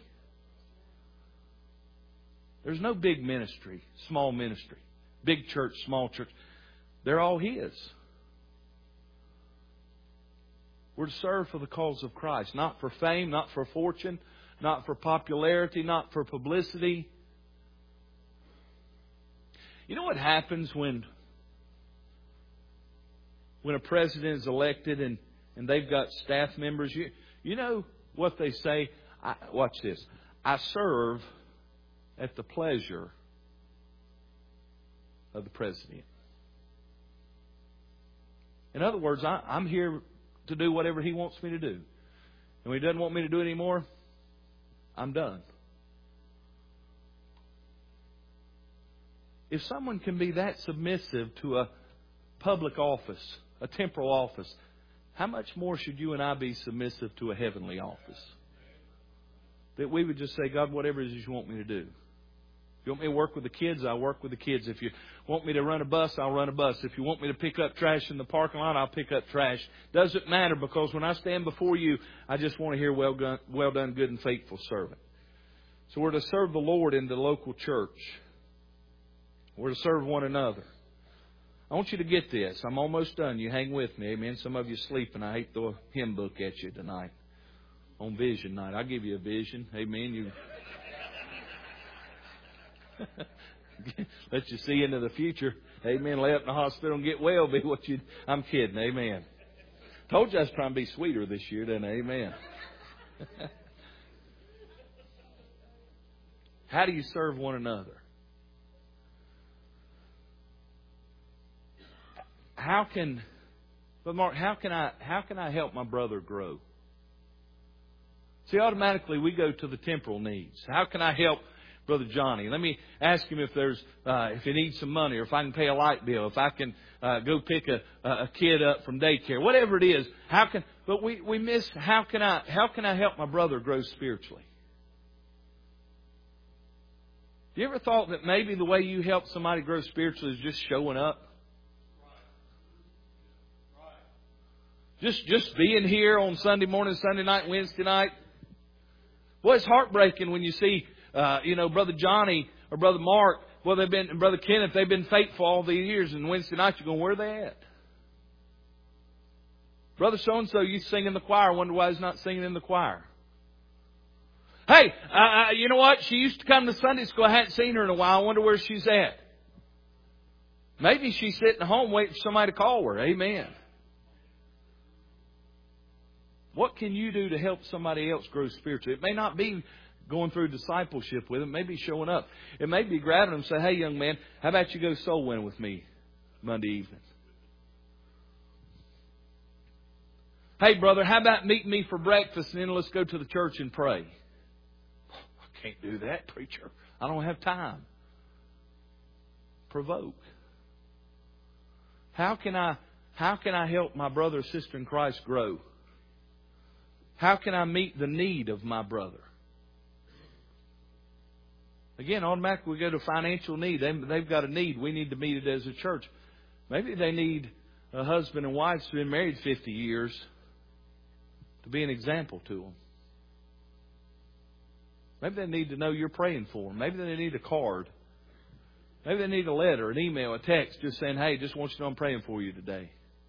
There's no big ministry, small ministry, big church, small church. They're all His. We're to serve for the cause of Christ, not for fame, not for fortune, not for popularity, not for publicity. You know what happens when a president is elected and they've got staff members? You know what they say? Watch this. I serve at the pleasure of the president. In other words, I'm here to do whatever he wants me to do. And when he doesn't want me to do it anymore, I'm done. If someone can be that submissive to a public office, a temporal office, how much more should you and I be submissive to a heavenly office? That we would just say, God, whatever it is you want me to do. If you want me to work with the kids, I'll work with the kids. If you want me to run a bus, I'll run a bus. If you want me to pick up trash in the parking lot, I'll pick up trash. Doesn't matter, because when I stand before you, I just want to hear, well done, good and faithful servant. So we're to serve the Lord in the local church. We're to serve one another. I want you to get this. I'm almost done. You hang with me. Amen. Some of you sleeping. I hate to throw a hymn book at you tonight on vision night. I'll give you a vision. Amen. You let you see into the future. Amen. Lay up in the hospital and get well. Be what you. I'm kidding. Amen. Told you I was trying to be sweeter this year, didn't I? Amen. How do you serve one another? But Mark, how can I help my brother grow? See, automatically we go to the temporal needs. How can I help Brother Johnny? Let me ask him if he needs some money, or if I can pay a light bill, if I can go pick a kid up from daycare, whatever it is. But we miss how can I help my brother grow spiritually? Have you ever thought that maybe the way you help somebody grow spiritually is just showing up? Just being here on Sunday morning, Sunday night, Wednesday night. Well, it's heartbreaking when you see, Brother Johnny or Brother Mark, and Brother Kenneth, they've been faithful all these years, and Wednesday night you're going, where are they at? Brother so-and-so used to sing in the choir. I wonder why he's not singing in the choir. Hey, you know what? She used to come to Sunday school. I hadn't seen her in a while. I wonder where she's at. Maybe she's sitting at home waiting for somebody to call her. Amen. What can you do to help somebody else grow spiritually? It may not be going through discipleship with them. It may be showing up. It may be grabbing them and say, hey, young man, how about you go soul winning with me Monday evening? Hey, brother, how about meeting me for breakfast and then let's go to the church and pray? I can't do that, preacher. I don't have time. Provoke. How can I help my brother or sister in Christ grow? How can I meet the need of my brother? Again, automatically we go to financial need. They've got a need. We need to meet it as a church. Maybe they need a husband and wife who've been married 50 years to be an example to them. Maybe they need to know you're praying for them. Maybe they need a card. Maybe they need a letter, an email, a text just saying, hey, just want you to know I'm praying for you today.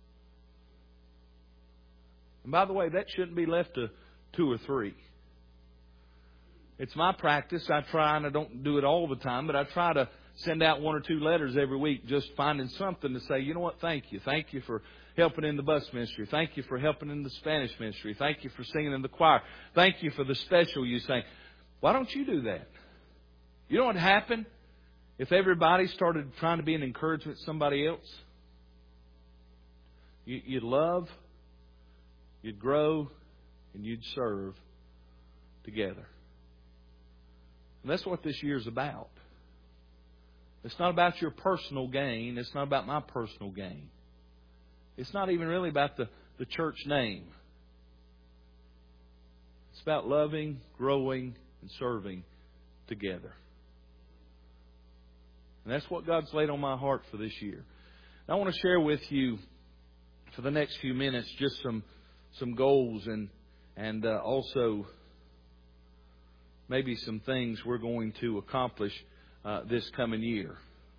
And by the way, that shouldn't be left to 2 or 3. It's my practice. I try, and I don't do it all the time, but I try to send out 1 or 2 letters every week, just finding something to say, you know what, thank you. Thank you for helping in the bus ministry. Thank you for helping in the Spanish ministry. Thank you for singing in the choir. Thank you for the special you sang. Why don't you do that? You know what happened if everybody started trying to be an encouragement to somebody else? You'd love, you'd grow, and you'd serve together. And that's what this year's about. It's not about your personal gain. It's not about my personal gain. It's not even really about the church name. It's about loving, growing, and serving together. And that's what God's laid on my heart for this year. I want to share with you for the next few minutes just some goals and also maybe some things we're going to accomplish this coming year.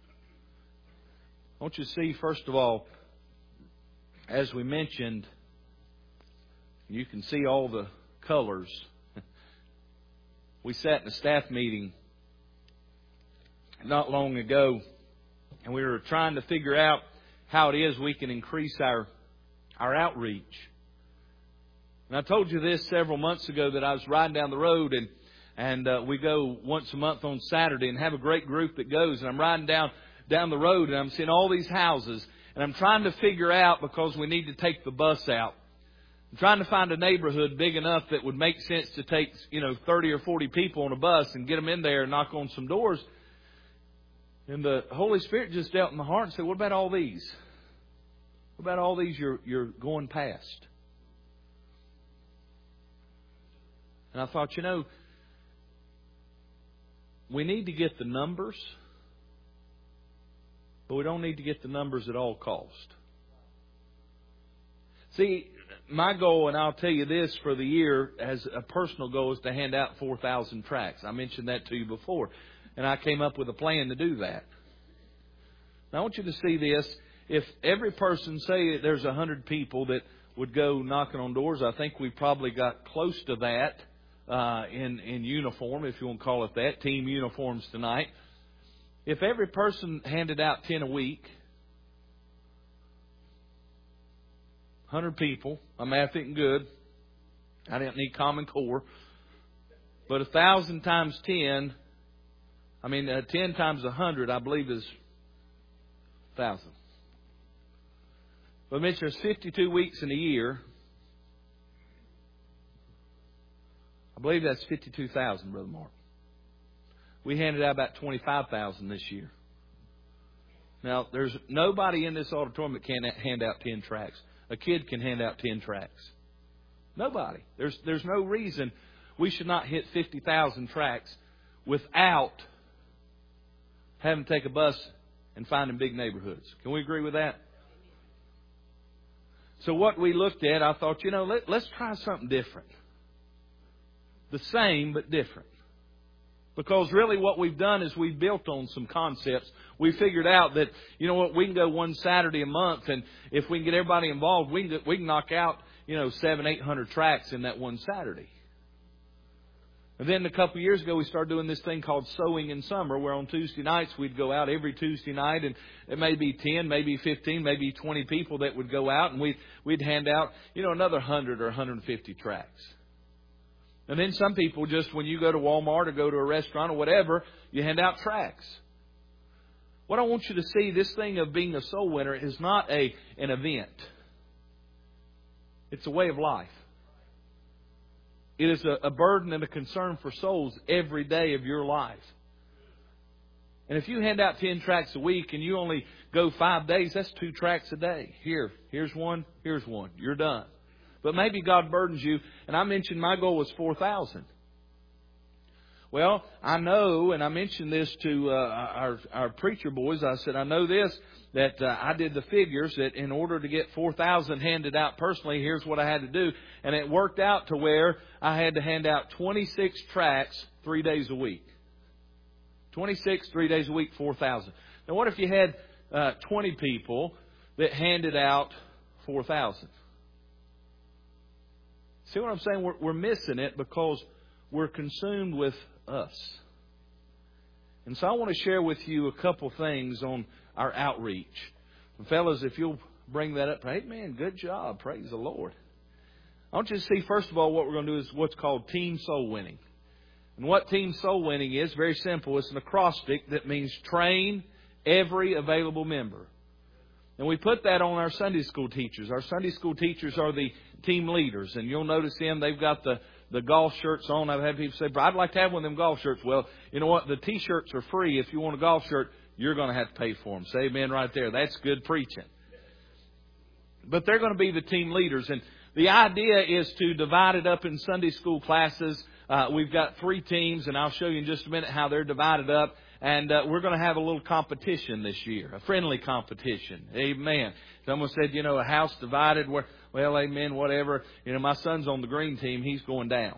I want you to see, first of all, as we mentioned, you can see all the colors. We sat in a staff meeting not long ago, and we were trying to figure out how it is we can increase our outreach. And I told you this several months ago that I was riding down the road and we go once a month on Saturday and have a great group that goes. And I'm riding down the road and I'm seeing all these houses. And I'm trying to figure out, because we need to take the bus out, I'm trying to find a neighborhood big enough that would make sense to take 30 or 40 people on a bus and get them in there and knock on some doors. And the Holy Spirit just dealt in my heart and said, what about all these? What about all these you're going past? And I thought, we need to get the numbers, but we don't need to get the numbers at all cost. See, my goal, and I'll tell you this for the year, as a personal goal, is to hand out 4,000 tracts. I mentioned that to you before, and I came up with a plan to do that. Now, I want you to see this. If every person, say there's 100 people that would go knocking on doors, I think we probably got close to that. In uniform, if you want to call it that, team uniforms tonight. If every person handed out 10 a week, 100 people, my math isn't good, I didn't need Common Core, but 1,000 times 10, 10 times 100, I believe is 1,000. But Mitch, there's 52 weeks in a year. I believe that's 52,000, Brother Mark. We handed out about 25,000 this year. Now, there's nobody in this auditorium that can hand out 10 tracts. A kid can hand out 10 tracts. Nobody. There's no reason we should not hit 50,000 tracts without having to take a bus and find in big neighborhoods. Can we agree with that? So what we looked at, I thought, let's try something different. The same, but different. Because really what we've done is we've built on some concepts. We figured out that, we can go one Saturday a month, and if we can get everybody involved, we can knock out, 700-800 tracts in that one Saturday. And then a couple of years ago, we started doing this thing called Sowing in Summer, where on Tuesday nights we'd go out every Tuesday night, and it may be 10, maybe 15, maybe 20 people that would go out, and we'd hand out, another 100 or 150 tracts. And then some people just, when you go to Walmart or go to a restaurant or whatever, you hand out tracts. What I want you to see, this thing of being a soul winner is not an event. It's a way of life. It is a burden and a concern for souls every day of your life. And if you hand out 10 tracts a week and you only go 5 days, that's 2 tracts a day. Here's one, here's one. You're done. But maybe God burdens you. And I mentioned my goal was 4,000. Well, I know, and I mentioned this to our preacher boys. I said, I know this, that I did the figures that in order to get 4,000 handed out personally, here's what I had to do. And it worked out to where I had to hand out 26 tracts 3 days a week. 26, 3 days a week, 4,000. Now, what if you had 20 people that handed out 4,000? See what I'm saying? We're missing it because we're consumed with us. And so I want to share with you a couple things on our outreach. And fellas, if you'll bring that up, hey man, good job. Praise the Lord. I want you to see, first of all, what we're going to do is what's called team soul winning. And what team soul winning is, very simple. It's an acrostic that means train every available member. And we put that on our Sunday school teachers. Our Sunday school teachers are the team leaders. And you'll notice them, they've got the golf shirts on. I've had people say, but I'd like to have one of them golf shirts. Well, you know what? The T-shirts are free. If you want a golf shirt, you're going to have to pay for them. Say amen right there. That's good preaching. But they're going to be the team leaders. And the idea is to divide it up in Sunday school classes. We've got 3 teams, and I'll show you in just a minute how they're divided up. And we're going to have a little competition this year, a friendly competition. Amen. Someone said, a house divided, well, amen, whatever. My son's on the green team. He's going down.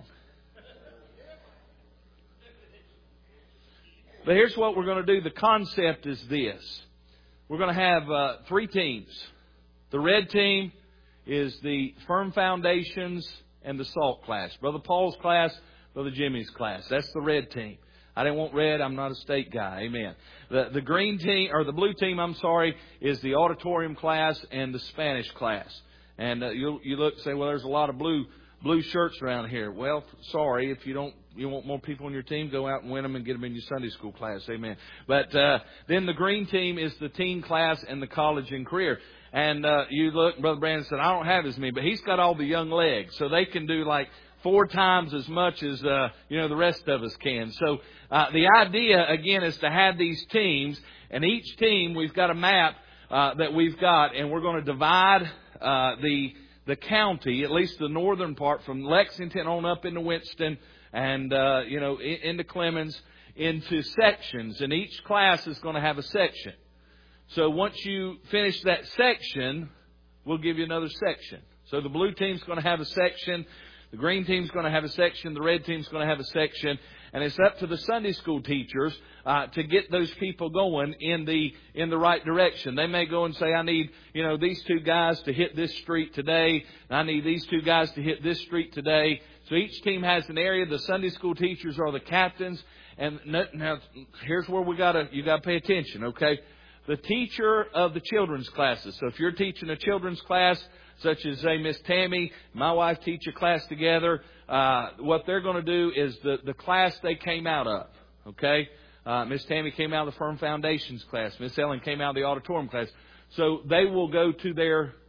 But here's what we're going to do. The concept is this. We're going to have 3 teams. The red team is the Firm Foundations and the SALT class. Brother Paul's class, Brother Jimmy's class. That's the red team. I didn't want red. I'm not a state guy. Amen. The green team, or the blue team, is the auditorium class and the Spanish class. And you look and say, well, there's a lot of blue shirts around here. Well, sorry, if you want more people on your team, go out and win them and get them in your Sunday school class. Amen. But then the green team is the teen class and the college and career. And you look, Brother Brandon said, I don't have as many, but he's got all the young legs, so they can do like 4 times as much as the rest of us can. So the idea again is to have these teams, and each team we've got a map that we've got, and we're going to divide the county, at least the northern part, from Lexington on up into Winston and into Clemens, into sections, and each class is going to have a section. So once you finish that section, we'll give you another section. So the blue team's going to have a section. The green team's going to have a section. The red team's going to have a section. And it's up to the Sunday school teachers to get those people going in the right direction. They may go and say, I need, these 2 guys to hit this street today. I need these 2 guys to hit this street today. So each team has an area. The Sunday school teachers are the captains. And now here's where you got to pay attention, okay? The teacher of the children's classes. So if you're teaching a children's class, such as, say, Miss Tammy, my wife teach a class together, what they're going to do is the class they came out of, okay? Miss Tammy came out of the Firm Foundations class. Miss Ellen came out of the auditorium class. So they will go to their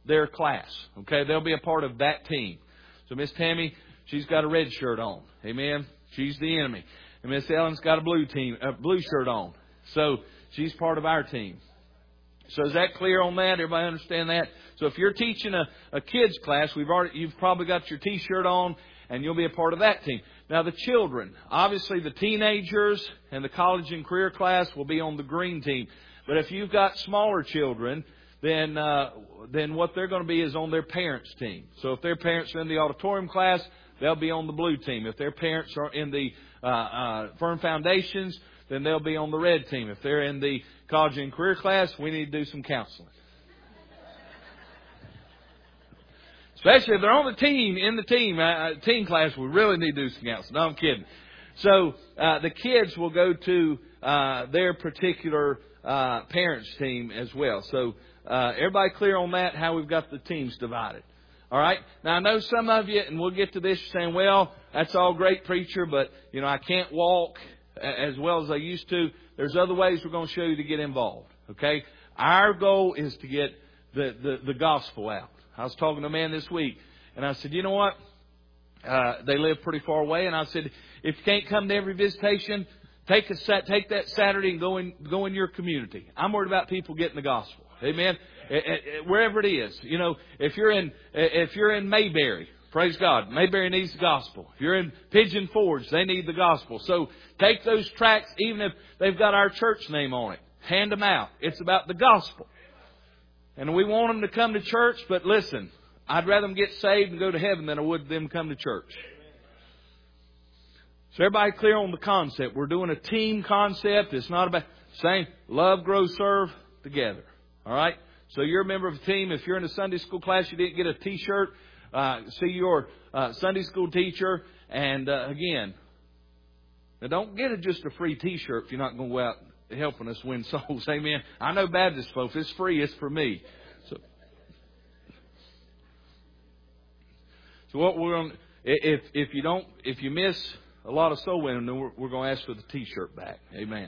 their class. Okay, they'll be a part of that team. So Miss Tammy, she's got a red shirt on. Amen. She's the enemy. And Miss Ellen's got a blue shirt on. So she's part of our team. So is that clear on that? Everybody understand that? So if you're teaching a kids class, you've probably got your T-shirt on, and you'll be a part of that team. Now the children, obviously the teenagers and the college and career class will be on the green team. But if you've got smaller children, then what they're going to be is on their parents' team. So if their parents are in the auditorium class, they'll be on the blue team. If their parents are in the Firm Foundations, then they'll be on the red team. If they're in the college and career class, we need to do some counseling. Especially if they're on the team, in the team class, we really need to do some counseling. No, I'm kidding. So the kids will go to their particular parents' team as well. So everybody clear on that, how we've got the teams divided. All right. Now, I know some of you, and we'll get to this, saying, well, that's all great, preacher, but, I can't walk as well as I used to. There's other ways we're going to show you to get involved. Okay. Our goal is to get the gospel out. I was talking to a man this week, and I said, you know what? They live pretty far away, and I said, if you can't come to every visitation, take that Saturday and go in your community. I'm worried about people getting the gospel. Amen. Wherever it is, if you're in Mayberry, praise God, Mayberry needs the gospel. If you're in Pigeon Forge, they need the gospel. So take those tracts, even if they've got our church name on it. Hand them out. It's about the gospel. And we want them to come to church, but listen, I'd rather them get saved and go to heaven than I would them come to church. So everybody clear on the concept. We're doing a team concept. It's not about saying love, grow, serve together. All right? So you're a member of a team. If you're in a Sunday school class, you didn't get a T-shirt, see your Sunday school teacher. And again, now don't get just a free T-shirt if you're not going to go out helping us win souls. Amen. I know Baptist folks, it's free, it's for me. So what we're going to, if you miss a lot of soul winning, then we're going to ask for the T-shirt back. Amen.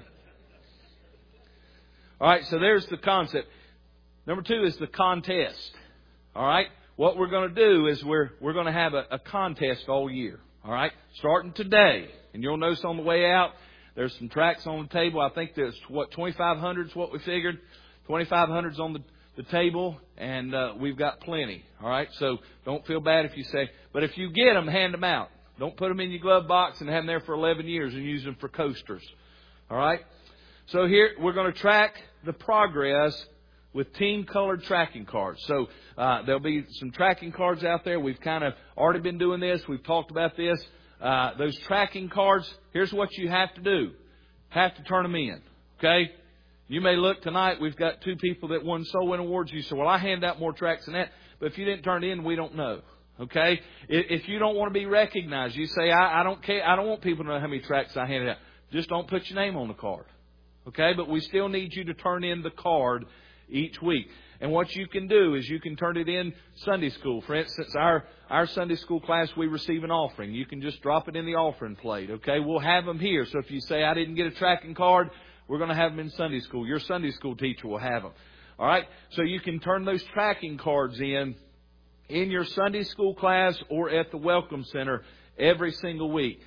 All right, so there's the concept. Number 2 is the contest. All right, what we're going to do is we're going to have a contest all year. All right, starting today, and you'll notice on the way out, there's some tracts on the table. I think there's 2,500 is what we figured. 2,500's on the table, and we've got plenty. All right, so don't feel bad if you say, but if you get them, hand them out. Don't put them in your glove box and have them there for 11 years and use them for coasters. All right, so here we're going to track the progress with team-colored tracking cards. So there'll be some tracking cards out there. We've kind of already been doing this. We've talked about this. Those tracking cards, here's what you have to do. Have to turn them in. Okay? You may look tonight, we've got 2 people that won Soul Win Awards. You say, well, I hand out more tracts than that. But if you didn't turn it in, we don't know. Okay? If you don't want to be recognized, you say, I don't care. I don't want people to know how many tracts I handed out. Just don't put your name on the card. Okay? But we still need you to turn in the card each week. And what you can do is you can turn it in Sunday school. For instance, our Sunday school class, we receive an offering. You can just drop it in the offering plate. Okay, we'll have them here. So if you say, I didn't get a tracking card, we're going to have them in Sunday school. Your Sunday school teacher will have them. All right, so you can turn those tracking cards in your Sunday school class or at the Welcome Center every single week.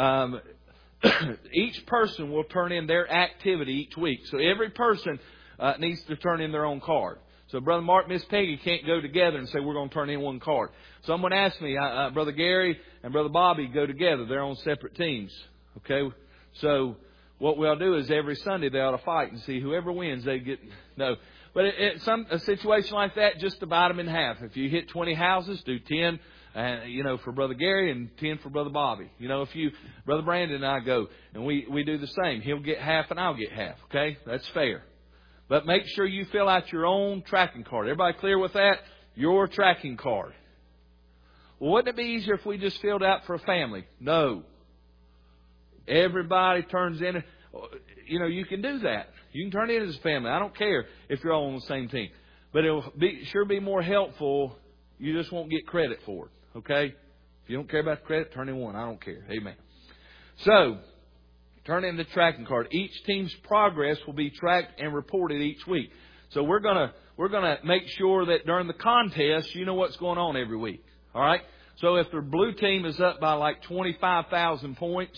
Each person will turn in their activity each week. So every person needs to turn in their own card. So Brother Mark, Miss Peggy can't go together and say we're going to turn in one card. Someone asked me, Brother Gary and Brother Bobby go together. They're on separate teams. Okay, so what we'll do is every Sunday they ought to fight and see whoever wins they get. No, but a situation like that, just divide them in half. If you hit 20 houses, do 10. For Brother Gary and 10 for Brother Bobby. If Brother Brandon and I go and we do the same, he'll get half and I'll get half. Okay, that's fair. But make sure you fill out your own tracking card. Everybody clear with that? Your tracking card. Well, wouldn't it be easier if we just filled out for a family? No. Everybody turns in. You can do that. You can turn it in as a family. I don't care if you're all on the same team. But it'll sure be more helpful. You just won't get credit for it. Okay? If you don't care about the credit, turn in one. I don't care. Amen. So, turn in the tracking card. Each team's progress will be tracked and reported each week. So we're going to make sure that during the contest, you know what's going on every week. All right? So if the blue team is up by like 25,000 points,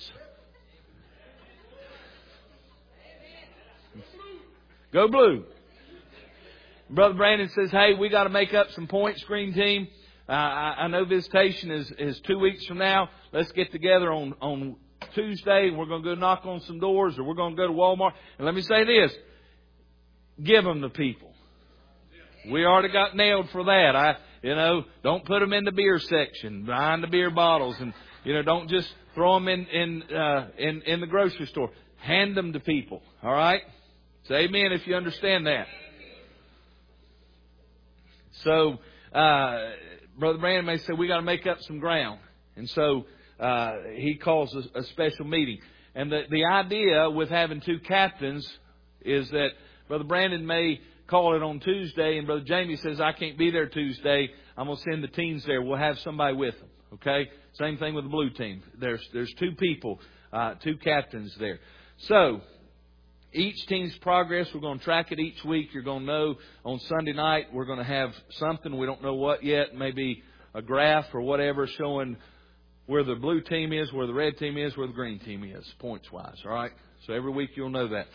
go blue. Brother Brandon says, hey, we got to make up some points, green team. I know visitation is 2 weeks from now. Let's get together on Tuesday. We're going to go knock on some doors, or we're going to go to Walmart. And let me say this. Give them to people. We already got nailed for that. Don't put them in the beer section, behind the beer bottles. And, don't just throw them in the grocery store. Hand them to people. All right? Say amen if you understand that. So, Brother Brandon may say, we got to make up some ground. And so, he calls a special meeting. And the idea with having two captains is that Brother Brandon may call it on Tuesday, and Brother Jamie says, I can't be there Tuesday. I'm going to send the teams there. We'll have somebody with them. Okay? Same thing with the blue team. There's two people, two captains there. So, each team's progress, we're going to track it each week. You're going to know on Sunday night we're going to have something. We don't know what yet. Maybe a graph or whatever showing where the blue team is, where the red team is, where the green team is, points-wise. All right? So every week you'll know that.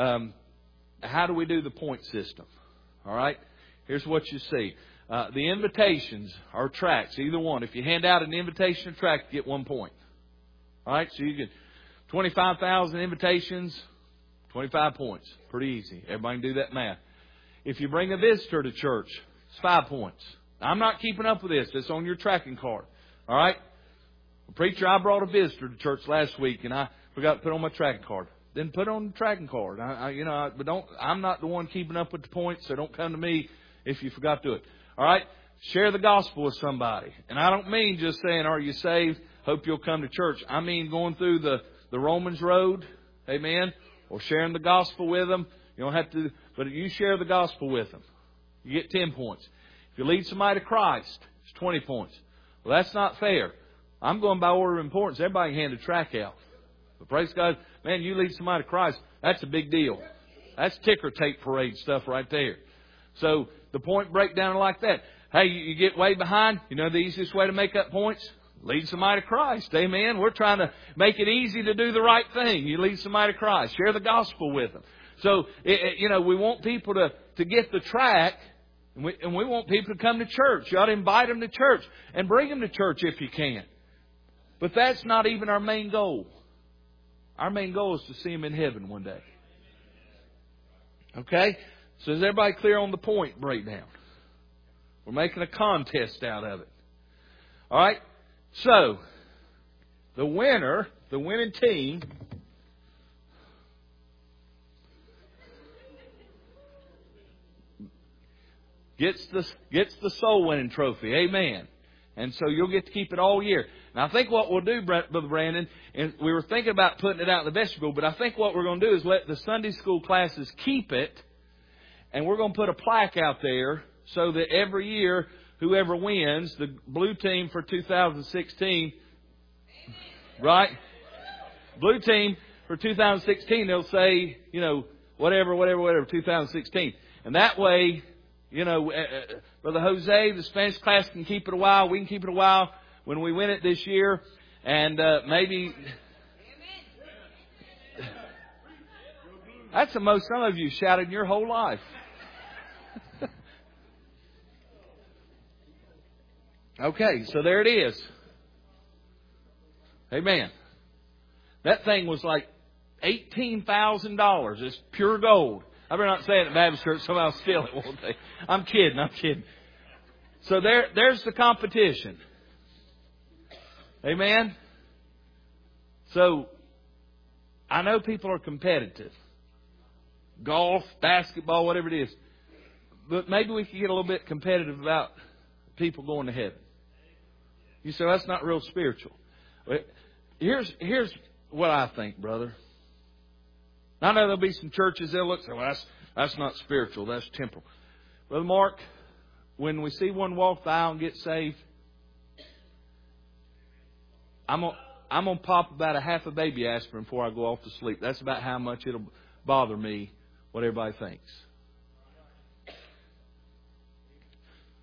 How do we do the point system? All right? Here's what you see. The invitations are tracks, either one. If you hand out an invitation or track, you get 1 point. All right? So you get 25,000 invitations, 25 points. Pretty easy. Everybody can do that math. If you bring a visitor to church, it's 5 points. Now, I'm not keeping up with this. It's on your tracking card. All right? Preacher, I brought a visitor to church last week, and I forgot to put it on my tracking card. Then put it on the tracking card. But I'm not the one keeping up with the points, so don't come to me if you forgot to do it. All right? Share the gospel with somebody. And I don't mean just saying, are you saved? Hope you'll come to church. I mean going through the Romans road. Amen? Or sharing the gospel with them. You don't have to, but you share the gospel with them. You get 10 points. If you lead somebody to Christ, it's 20 points. Well, that's not fair. I'm going by order of importance. Everybody can hand a track out. But praise God, man, you lead somebody to Christ, that's a big deal. That's ticker tape parade stuff right there. So the point breakdown like that. Hey, you get way behind. You know the easiest way to make up points? Lead somebody to Christ. Amen. We're trying to make it easy to do the right thing. You lead somebody to Christ. Share the gospel with them. So, we want people to get the track, and we want people to come to church. You ought to invite them to church and bring them to church if you can. But that's not even our main goal. Our main goal is to see them in heaven one day. Okay? So is everybody clear on the point breakdown? We're making a contest out of it. All right? So, the winning team, gets the soul winning trophy. Amen. And so you'll get to keep it all year. Now, I think what we'll do, Brother Brandon, and we were thinking about putting it out in the vestibule, but I think what we're going to do is let the Sunday school classes keep it, and we're going to put a plaque out there so that every year, whoever wins, the blue team for 2016, right? Blue team for 2016, they'll say, whatever, 2016. And that way, Brother Jose, the Spanish class can keep it a while. We can keep it a while when we win it this year. And maybe... That's the most some of you shouted in your whole life. Okay, so there it is. Amen. That thing was like $18,000. It's pure gold. I better not say it in Baptist church. Somebody will steal it, won't they? I'm kidding. So there's the competition. Amen? So, I know people are competitive. Golf, basketball, whatever it is. But maybe we could get a little bit competitive about people going to heaven. You say, that's not real spiritual. Here's what I think, brother. I know there'll be some churches they'll look and say, well, that's not spiritual, that's temporal. Brother Mark, when we see one walk the aisle and get saved, I'm gonna pop about a half a baby aspirin before I go off to sleep. That's about how much it'll bother me what everybody thinks.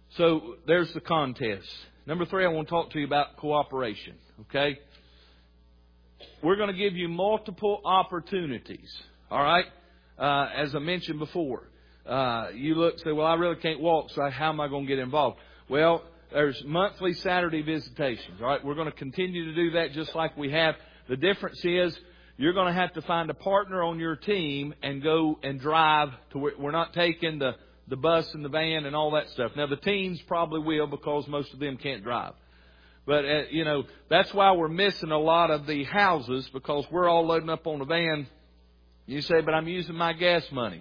So there's the contest. Number 3, I want to talk to you about cooperation. Okay? We're going to give you multiple opportunities. All right? As I mentioned before, you look and say, well, I really can't walk, so how am I going to get involved? Well, there's monthly Saturday visitations. All right? We're going to continue to do that just like we have. The difference is you're going to have to find a partner on your team and go and drive to where we're not taking the bus and the van and all that stuff. Now, the teens probably will because most of them can't drive. But, that's why we're missing a lot of the houses because we're all loading up on the van. You say, but I'm using my gas money.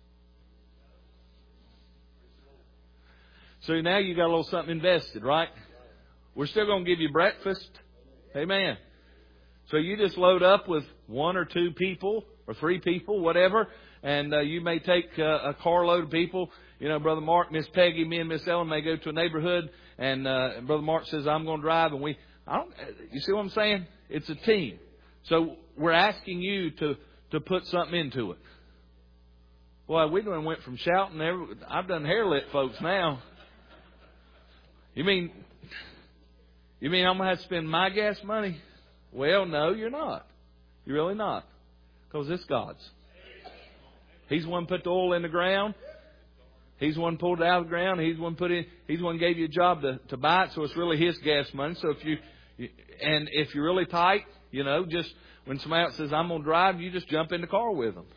So now you got a little something invested, right? We're still going to give you breakfast. Amen. So you just load up with 1 or 2 people or 3 people, whatever, and you may take a carload of people. Brother Mark, Miss Peggy, me and Miss Ellen may go to a neighborhood, and Brother Mark says, I'm going to drive, and you see what I'm saying? It's a team. So we're asking you to put something into it. Boy, we went from shouting, I've done hair lit folks now. You mean I'm going to have to spend my gas money? Well, no, you're not. You're really not. Because it's God's. He's the one put the oil in the ground. He's the one pulled it out of the ground. He's the one He's the one gave you a job to buy it. So it's really His gas money. So if you're really tight, just when somebody else says, I'm going to drive, you just jump in the car with them.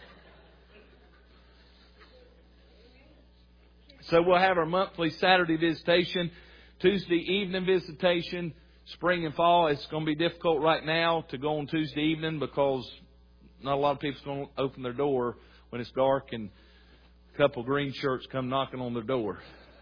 So we'll have our monthly Saturday visitation, Tuesday evening visitation, spring and fall. It's going to be difficult right now to go on Tuesday evening because not a lot of people's going to open their door when it's dark and a couple of green shirts come knocking on their door.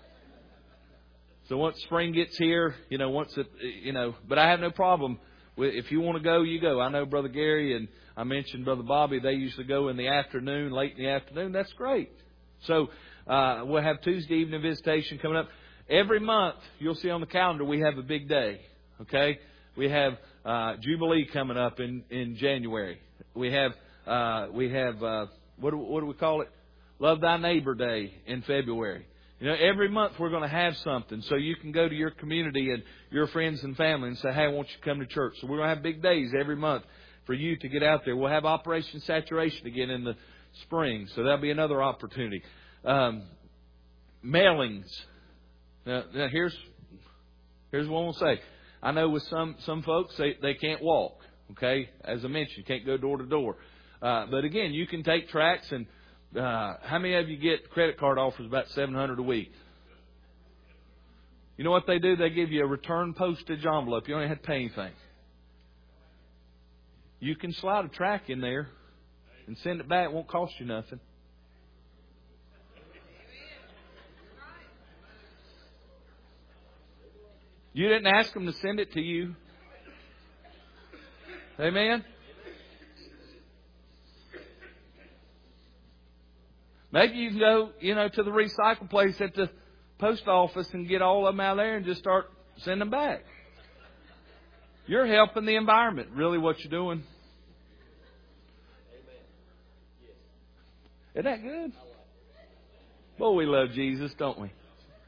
So once spring gets here, but I have no problem. If you want to go, you go. I know Brother Gary and I mentioned Brother Bobby. They usually go in the afternoon, late in the afternoon. That's great. So we'll have Tuesday evening visitation coming up. Every month, you'll see on the calendar, we have a big day. Okay? We have Jubilee coming up in January. We have what do we call it? Love Thy Neighbor Day in February. Every month we're going to have something. So you can go to your community and your friends and family and say, hey, I want you to come to church. So we're going to have big days every month for you to get out there. We'll have Operation Saturation again in the spring. So that'll be another opportunity. Mailings. Now here's what we'll say. I know with some folks, they can't walk. Okay? As I mentioned, you can't go door to door. But again, you can take tracts and how many of you get credit card offers about $700 a week? You know what they do? They give you a return postage envelope. You don't even have to pay anything. You can slide a tract in there and send it back. It won't cost you nothing. You didn't ask them to send it to you. Amen? Maybe you can go, to the recycle place at the post office and get all of them out there and just start sending them back. You're helping the environment, really, what you're doing. Isn't that good? Boy, we love Jesus, don't we?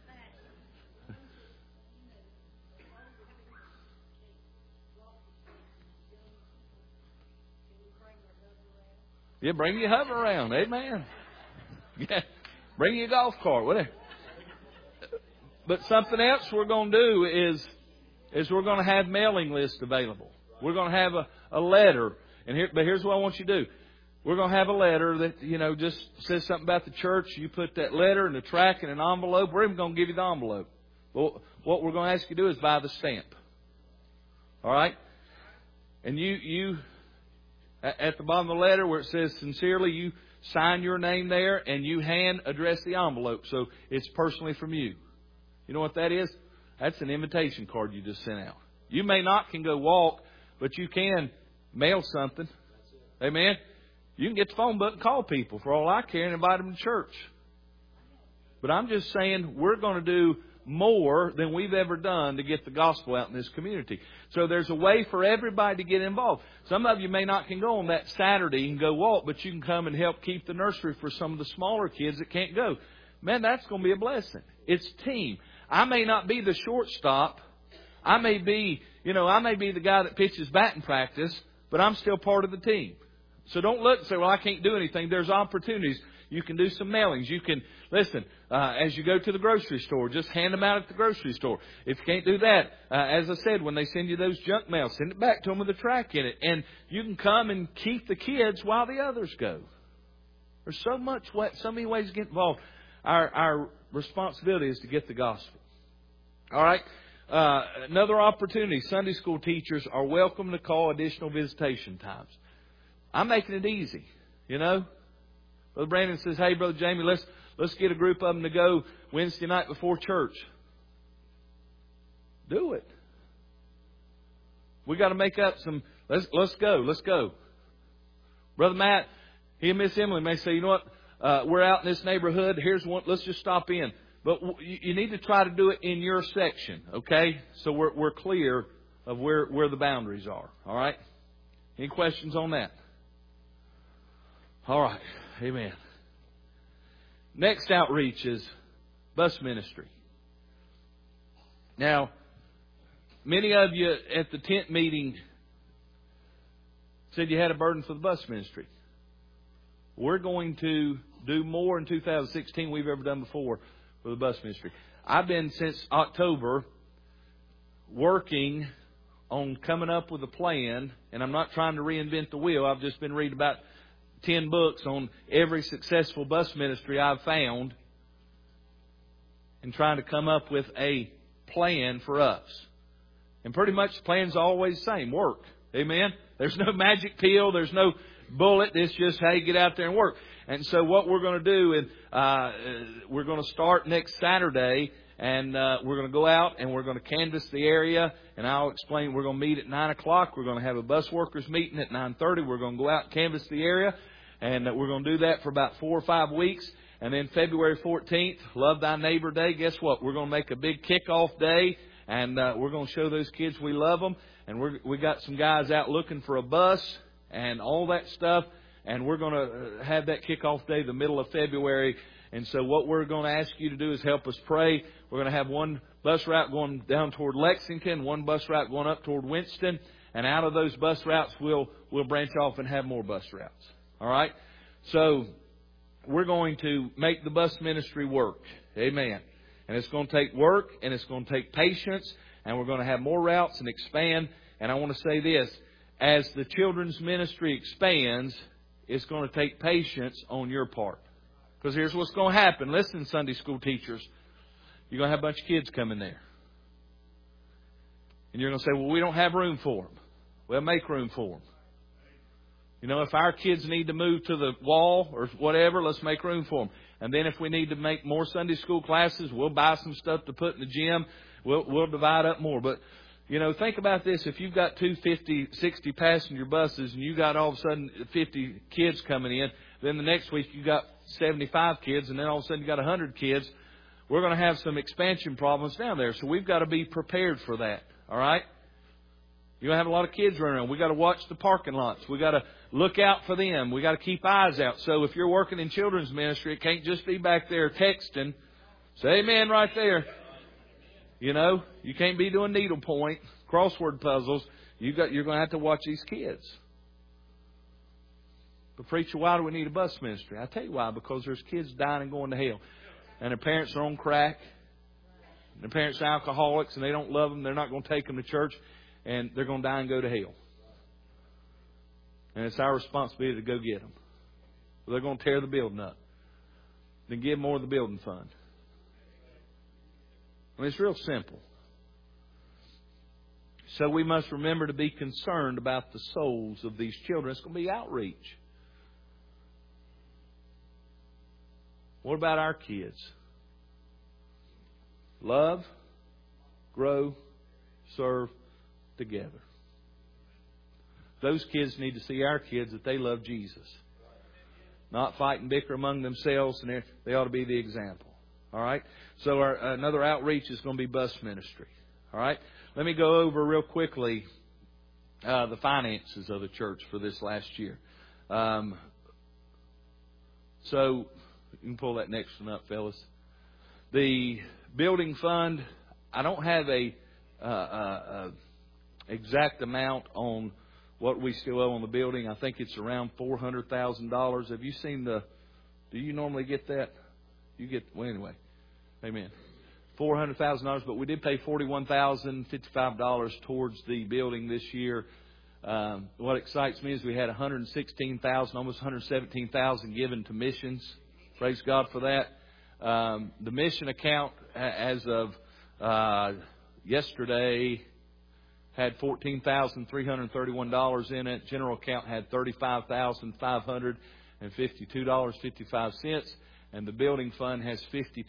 Yeah, bring your hover around. Amen. Yeah, bring your golf cart, whatever. But something else we're going to do is we're going to have mailing lists available. We're going to have a letter. But here's what I want you to do. We're going to have a letter that, just says something about the church. You put that letter in the tract in an envelope. We're even going to give you the envelope. Well, what we're going to ask you to do is buy the stamp. All right? And you at the bottom of the letter where it says sincerely, you sign your name there and you hand address the envelope. So it's personally from you. You know what that is? That's an invitation card you just sent out. You may not can go walk, but you can mail something. Amen? You can get the phone book and call people for all I care and invite them to church. But I'm just saying we're going to do more than we've ever done to get the gospel out in this community. So there's a way for everybody to get involved. Some of you may not can go on that Saturday and go walk, but you can come and help keep the nursery for some of the smaller kids that can't go. man, that's going to be a blessing. It's team. I may not be the shortstop. I may be the guy that pitches batting practice, but I'm still part of the team. So don't look and say, well, I can't do anything. There's opportunities. You can do some mailings. You can, listen, as you go to the grocery store, just hand them out at the grocery store. If you can't do that, as I said, when they send you those junk mail, send it back to them with a track in it. And you can come and keep the kids while the others go. There's so many ways to get involved. Our responsibility is to get the gospel. All right. Another opportunity. Sunday school teachers are welcome to call additional visitation times. I'm making it easy, you know. Brother Brandon says, hey, Brother Jamie, let's get a group of them to go Wednesday night before church. Do it. We got to make up some. Let's go. Brother Matt, he and Miss Emily may say, you know what? We're out in this neighborhood. Here's one. Let's just stop in. But you need to try to do it in your section, okay? So we're clear of where the boundaries are. All right. Any questions on that? All right. Amen. Next outreach is bus ministry. Now, many of you at the tent meeting said you had a burden for the bus ministry. We're going to do more in 2016 than we've ever done before for the bus ministry. I've been since October working on coming up with a plan, and I'm not trying to reinvent the wheel. I've just been reading about 10 books on every successful bus ministry I've found and trying to come up with a plan for us. And pretty much the plan's always the same. Work. Amen? There's no magic pill. There's no bullet. It's just, hey, get out there and work. And so what we're going to do is we're going to start next Saturday, and we're going to go out and we're going to canvass the area. And I'll explain. We're going to meet at 9 o'clock. We're going to have a bus workers meeting at 9:30. We're going to go out and canvass the area. And we're going to do that for about 4 or 5 weeks. And then February 14th, Love Thy Neighbor Day. Guess what? We're going to make a big kickoff day. And we're going to show those kids we love them. And we got some guys out looking for a bus and all that stuff. And we're going to have that kickoff day the middle of February. And so what we're going to ask you to do is help us pray. We're going to have one bus route going down toward Lexington, one bus route going up toward Winston. And out of those bus routes, we'll branch off and have more bus routes. All right? So we're going to make the bus ministry work. Amen. And it's going to take work, and it's going to take patience, and we're going to have more routes and expand. And I want to say this. As the children's ministry expands, it's going to take patience on your part. Because here's what's going to happen. Listen, Sunday school teachers. You're going to have a bunch of kids coming there. And you're going to say, well, we don't have room for them. Well, make room for them. You know, if our kids need to move to the wall or whatever, let's make room for them. And then if we need to make more Sunday school classes, we'll buy some stuff to put in the gym. We'll divide up more. But, you know, think about this. If you've got 250, 60 passenger buses and you got all of a sudden 50 kids coming in, then the next week you got 75 kids, and then all of a sudden you got 100 kids, we're going to have some expansion problems down there. So we've got to be prepared for that. All right? You're going to have a lot of kids running around. We've got to watch the parking lots. We've got to look out for them. We've got to keep eyes out. So if you're working in children's ministry, it can't just be back there texting. Say amen right there. You know, you can't be doing needlepoint, crossword puzzles. You're going to have to watch these kids. But preacher, why do we need a bus ministry? I tell you why. Because there's kids dying and going to hell. And their parents are on crack. And their parents are alcoholics and they don't love them. They're not going to take them to church. And they're going to die and go to hell. And it's our responsibility to go get them. They're going to tear the building up. Then give more of the building fund. I mean, it's real simple. So we must remember to be concerned about the souls of these children. It's going to be outreach. What about our kids? Love, grow, serve together. Those kids need to see our kids that they love Jesus. Not fight and bicker among themselves, and they ought to be the example. All right? So another outreach is going to be bus ministry. All right? Let me go over real quickly the finances of the church for this last year. So You can pull that next one up, fellas. The building fund, I don't have a exact amount on what we still owe on the building. I think it's around $400,000. Have you seen do you normally get that? Well, anyway. Amen. $400,000, but we did pay $41,055 towards the building this year. What excites me is we had $116,000, almost $117,000 given to missions. Praise God for that. The mission account, as of yesterday, had $14,331 in it. General account had $35,552.55. And the building fund has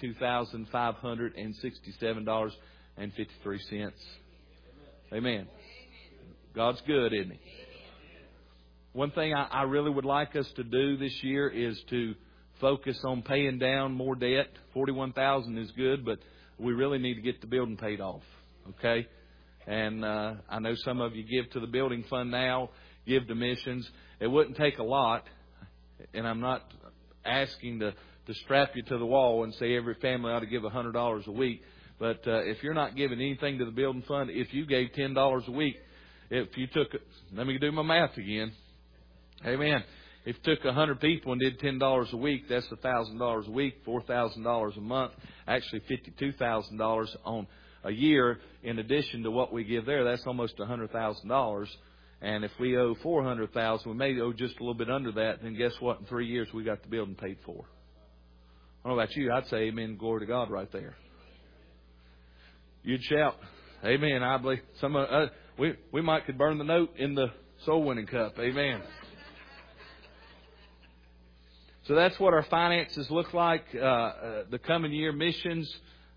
$52,567.53. Amen. God's good, isn't He? One thing I really would like us to do this year is to focus on paying down more debt. $41,000 is good, but we really need to get the building paid off. Okay? And I know some of you give to the building fund now, give to missions. It wouldn't take a lot, and I'm not asking to strap you to the wall and say every family ought to give $100 a week. But if you're not giving anything to the building fund, if you gave $10 a week, if you took, let me do my math again. Amen. If you took 100 people and did $10 a week, that's $1,000 a week, $4,000 a month, actually $52,000 on a year. In addition to what we give there, that's almost $100,000. And if we owe $400,000, we may owe just a little bit under that. Then guess what? In 3 years, we got the building paid for. I don't know about you. I'd say amen, glory to God right there. You'd shout, amen. I believe we might could burn the note in the soul winning cup. Amen. So that's what our finances look like. The coming year missions,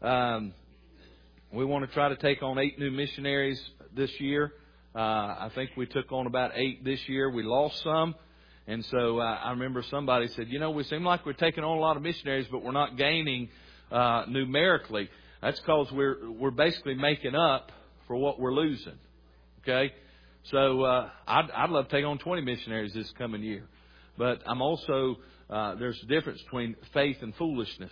we want to try to take on 8 new missionaries this year. I think we took on about 8 this year. We lost some. And so I remember somebody said, we seem like we're taking on a lot of missionaries, but we're not gaining numerically. That's because we're basically making up for what we're losing. Okay? So I'd love to take on 20 missionaries this coming year. But I'm also, there's a difference between faith and foolishness.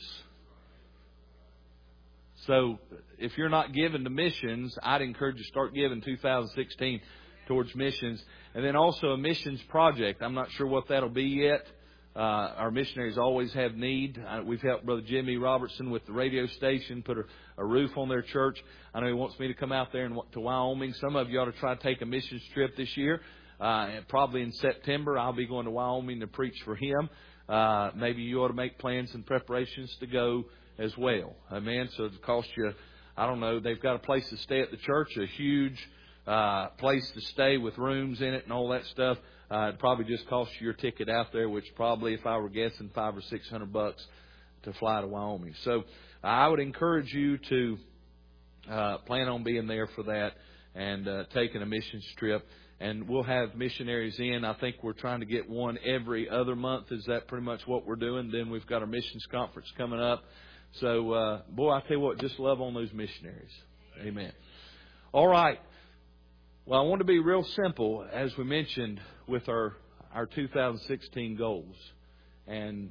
So if you're not giving to missions, I'd encourage you to start giving 2016 towards missions. And then also a missions project. I'm not sure what that'll be yet. Our missionaries always have need. We've helped Brother Jimmy Robertson with the radio station, put a roof on their church. I know he wants me to come out there to Wyoming. Some of you ought to try to take a missions trip this year. Probably in September, I'll be going to Wyoming to preach for him. Maybe you ought to make plans and preparations to go as well. Amen. So it'll cost you, I don't know, they've got a place to stay at the church, a huge place to stay with rooms in it and all that stuff. It'd probably just cost you your ticket out there, which probably, if I were guessing, $500 or $600 to fly to Wyoming. So I would encourage you to plan on being there for that and taking a missions trip. And we'll have missionaries in. I think we're trying to get one every other month. Is that pretty much what we're doing? Then we've got our missions conference coming up. So, boy, I tell you what, just love on those missionaries. Amen. All right. Well, I want to be real simple, as we mentioned, with our 2016 goals. And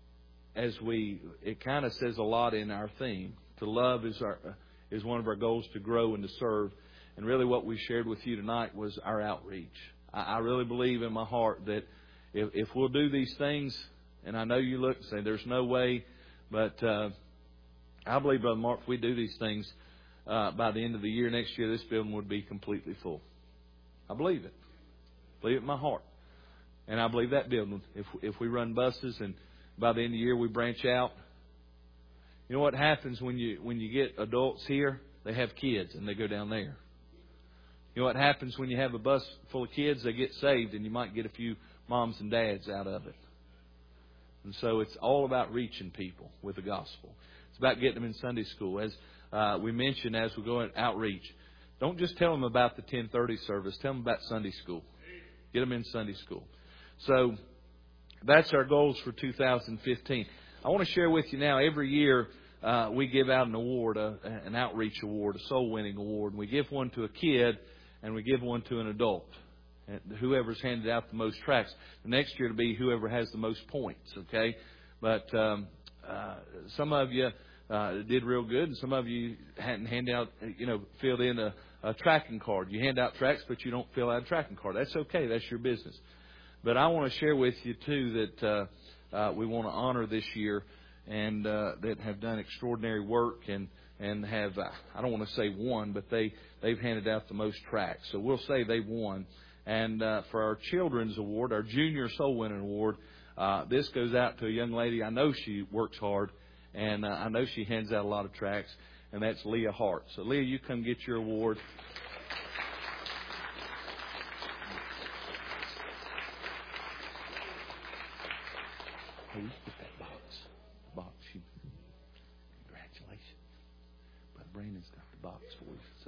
it kind of says a lot in our theme. To love is one of our goals, to grow and to serve. And really what we shared with you tonight was our outreach. I really believe in my heart that if we'll do these things, and I know you look and say there's no way, but I believe, Brother Mark, if we do these things, by the end of the year, next year, this building would be completely full. I believe it. I believe it in my heart. And I believe that building, if we run buses and by the end of the year we branch out, you know what happens when you get adults here? They have kids and they go down there. You know what happens when you have a bus full of kids? They get saved, and you might get a few moms and dads out of it. And so it's all about reaching people with the gospel. It's about getting them in Sunday school. As we mentioned, as we go in outreach, don't just tell them about the 10:30 service. Tell them about Sunday school. Get them in Sunday school. So that's our goals for 2015. I want to share with you now, every year we give out an award, an outreach award, a soul winning award. And we give one to a kid, and we give one to an adult. And whoever's handed out the most tracts. The next year it'll be whoever has the most points, okay? But some of you did real good, and some of you hadn't filled in a tracking card. You hand out tracts, but you don't fill out a tracking card. That's okay. That's your business. But I want to share with you, too, that we want to honor this year and that have done extraordinary work and have, I don't want to say won, but they've handed out the most tracts. So we'll say they've won. And for our Children's Award, our Junior Soul Winning Award, this goes out to a young lady. I know she works hard, and I know she hands out a lot of tracts, and that's Leah Hart. So, Leah, you come get your award. Hey, you get that box. Congratulations. Brother Brandon's got the box for you. So.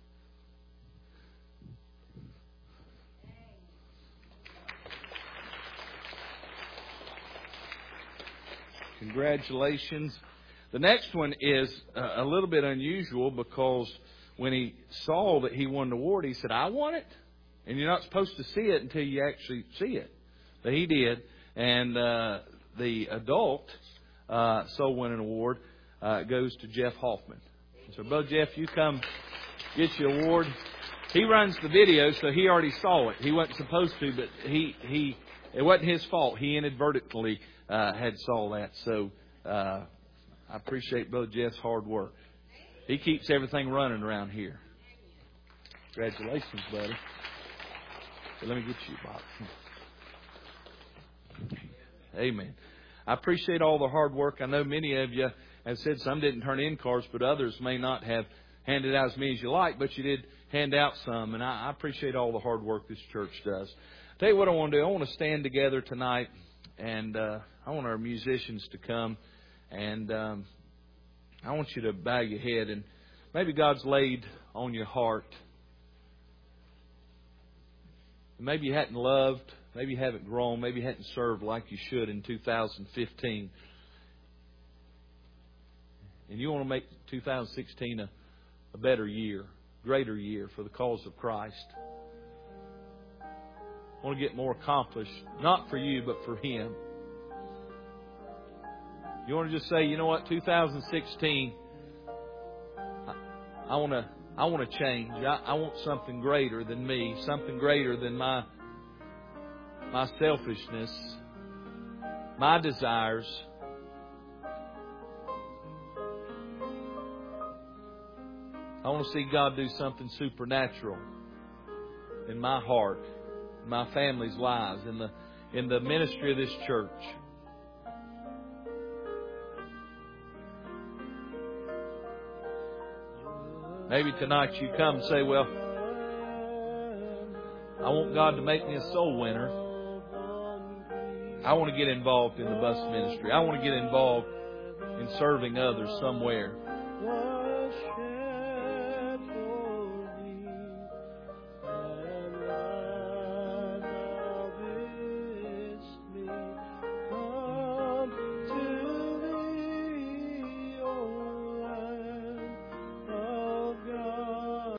Congratulations. The next one is a little bit unusual because when he saw that he won the award, he said, I won it. And you're not supposed to see it until you actually see it. But he did. And the adult soul winning award goes to Jeff Hoffman. So, Brother Jeff, you come get your award. He runs the video, so he already saw it. He wasn't supposed to, but it wasn't his fault. He inadvertently had saw that. So I appreciate Brother Jeff's hard work. He keeps everything running around here. Congratulations, buddy. So let me get you a box. Amen. I appreciate all the hard work. I know many of you have said some didn't turn in cards, but others may not have handed out as many as you like, but you did hand out some. And I appreciate all the hard work this church does. I'll tell you what I want to do. I want to stand together tonight, and I want our musicians to come. And I want you to bow your head. And maybe God's laid on your heart. Maybe you hadn't loved. Maybe you haven't grown. Maybe you hadn't served like you should in 2015. And you want to make 2016 a better year, greater year for the cause of Christ. Want to get more accomplished, not for you, but for Him. You want to just say, you know what, 2016, I want to change. I want something greater than me, something greater than my selfishness, my desires. I want to see God do something supernatural in my heart, in my family's lives, in the ministry of this church. Maybe tonight you come and say, well, I want God to make me a soul winner. I want to get involved in the bus ministry. I want to get involved in serving others somewhere.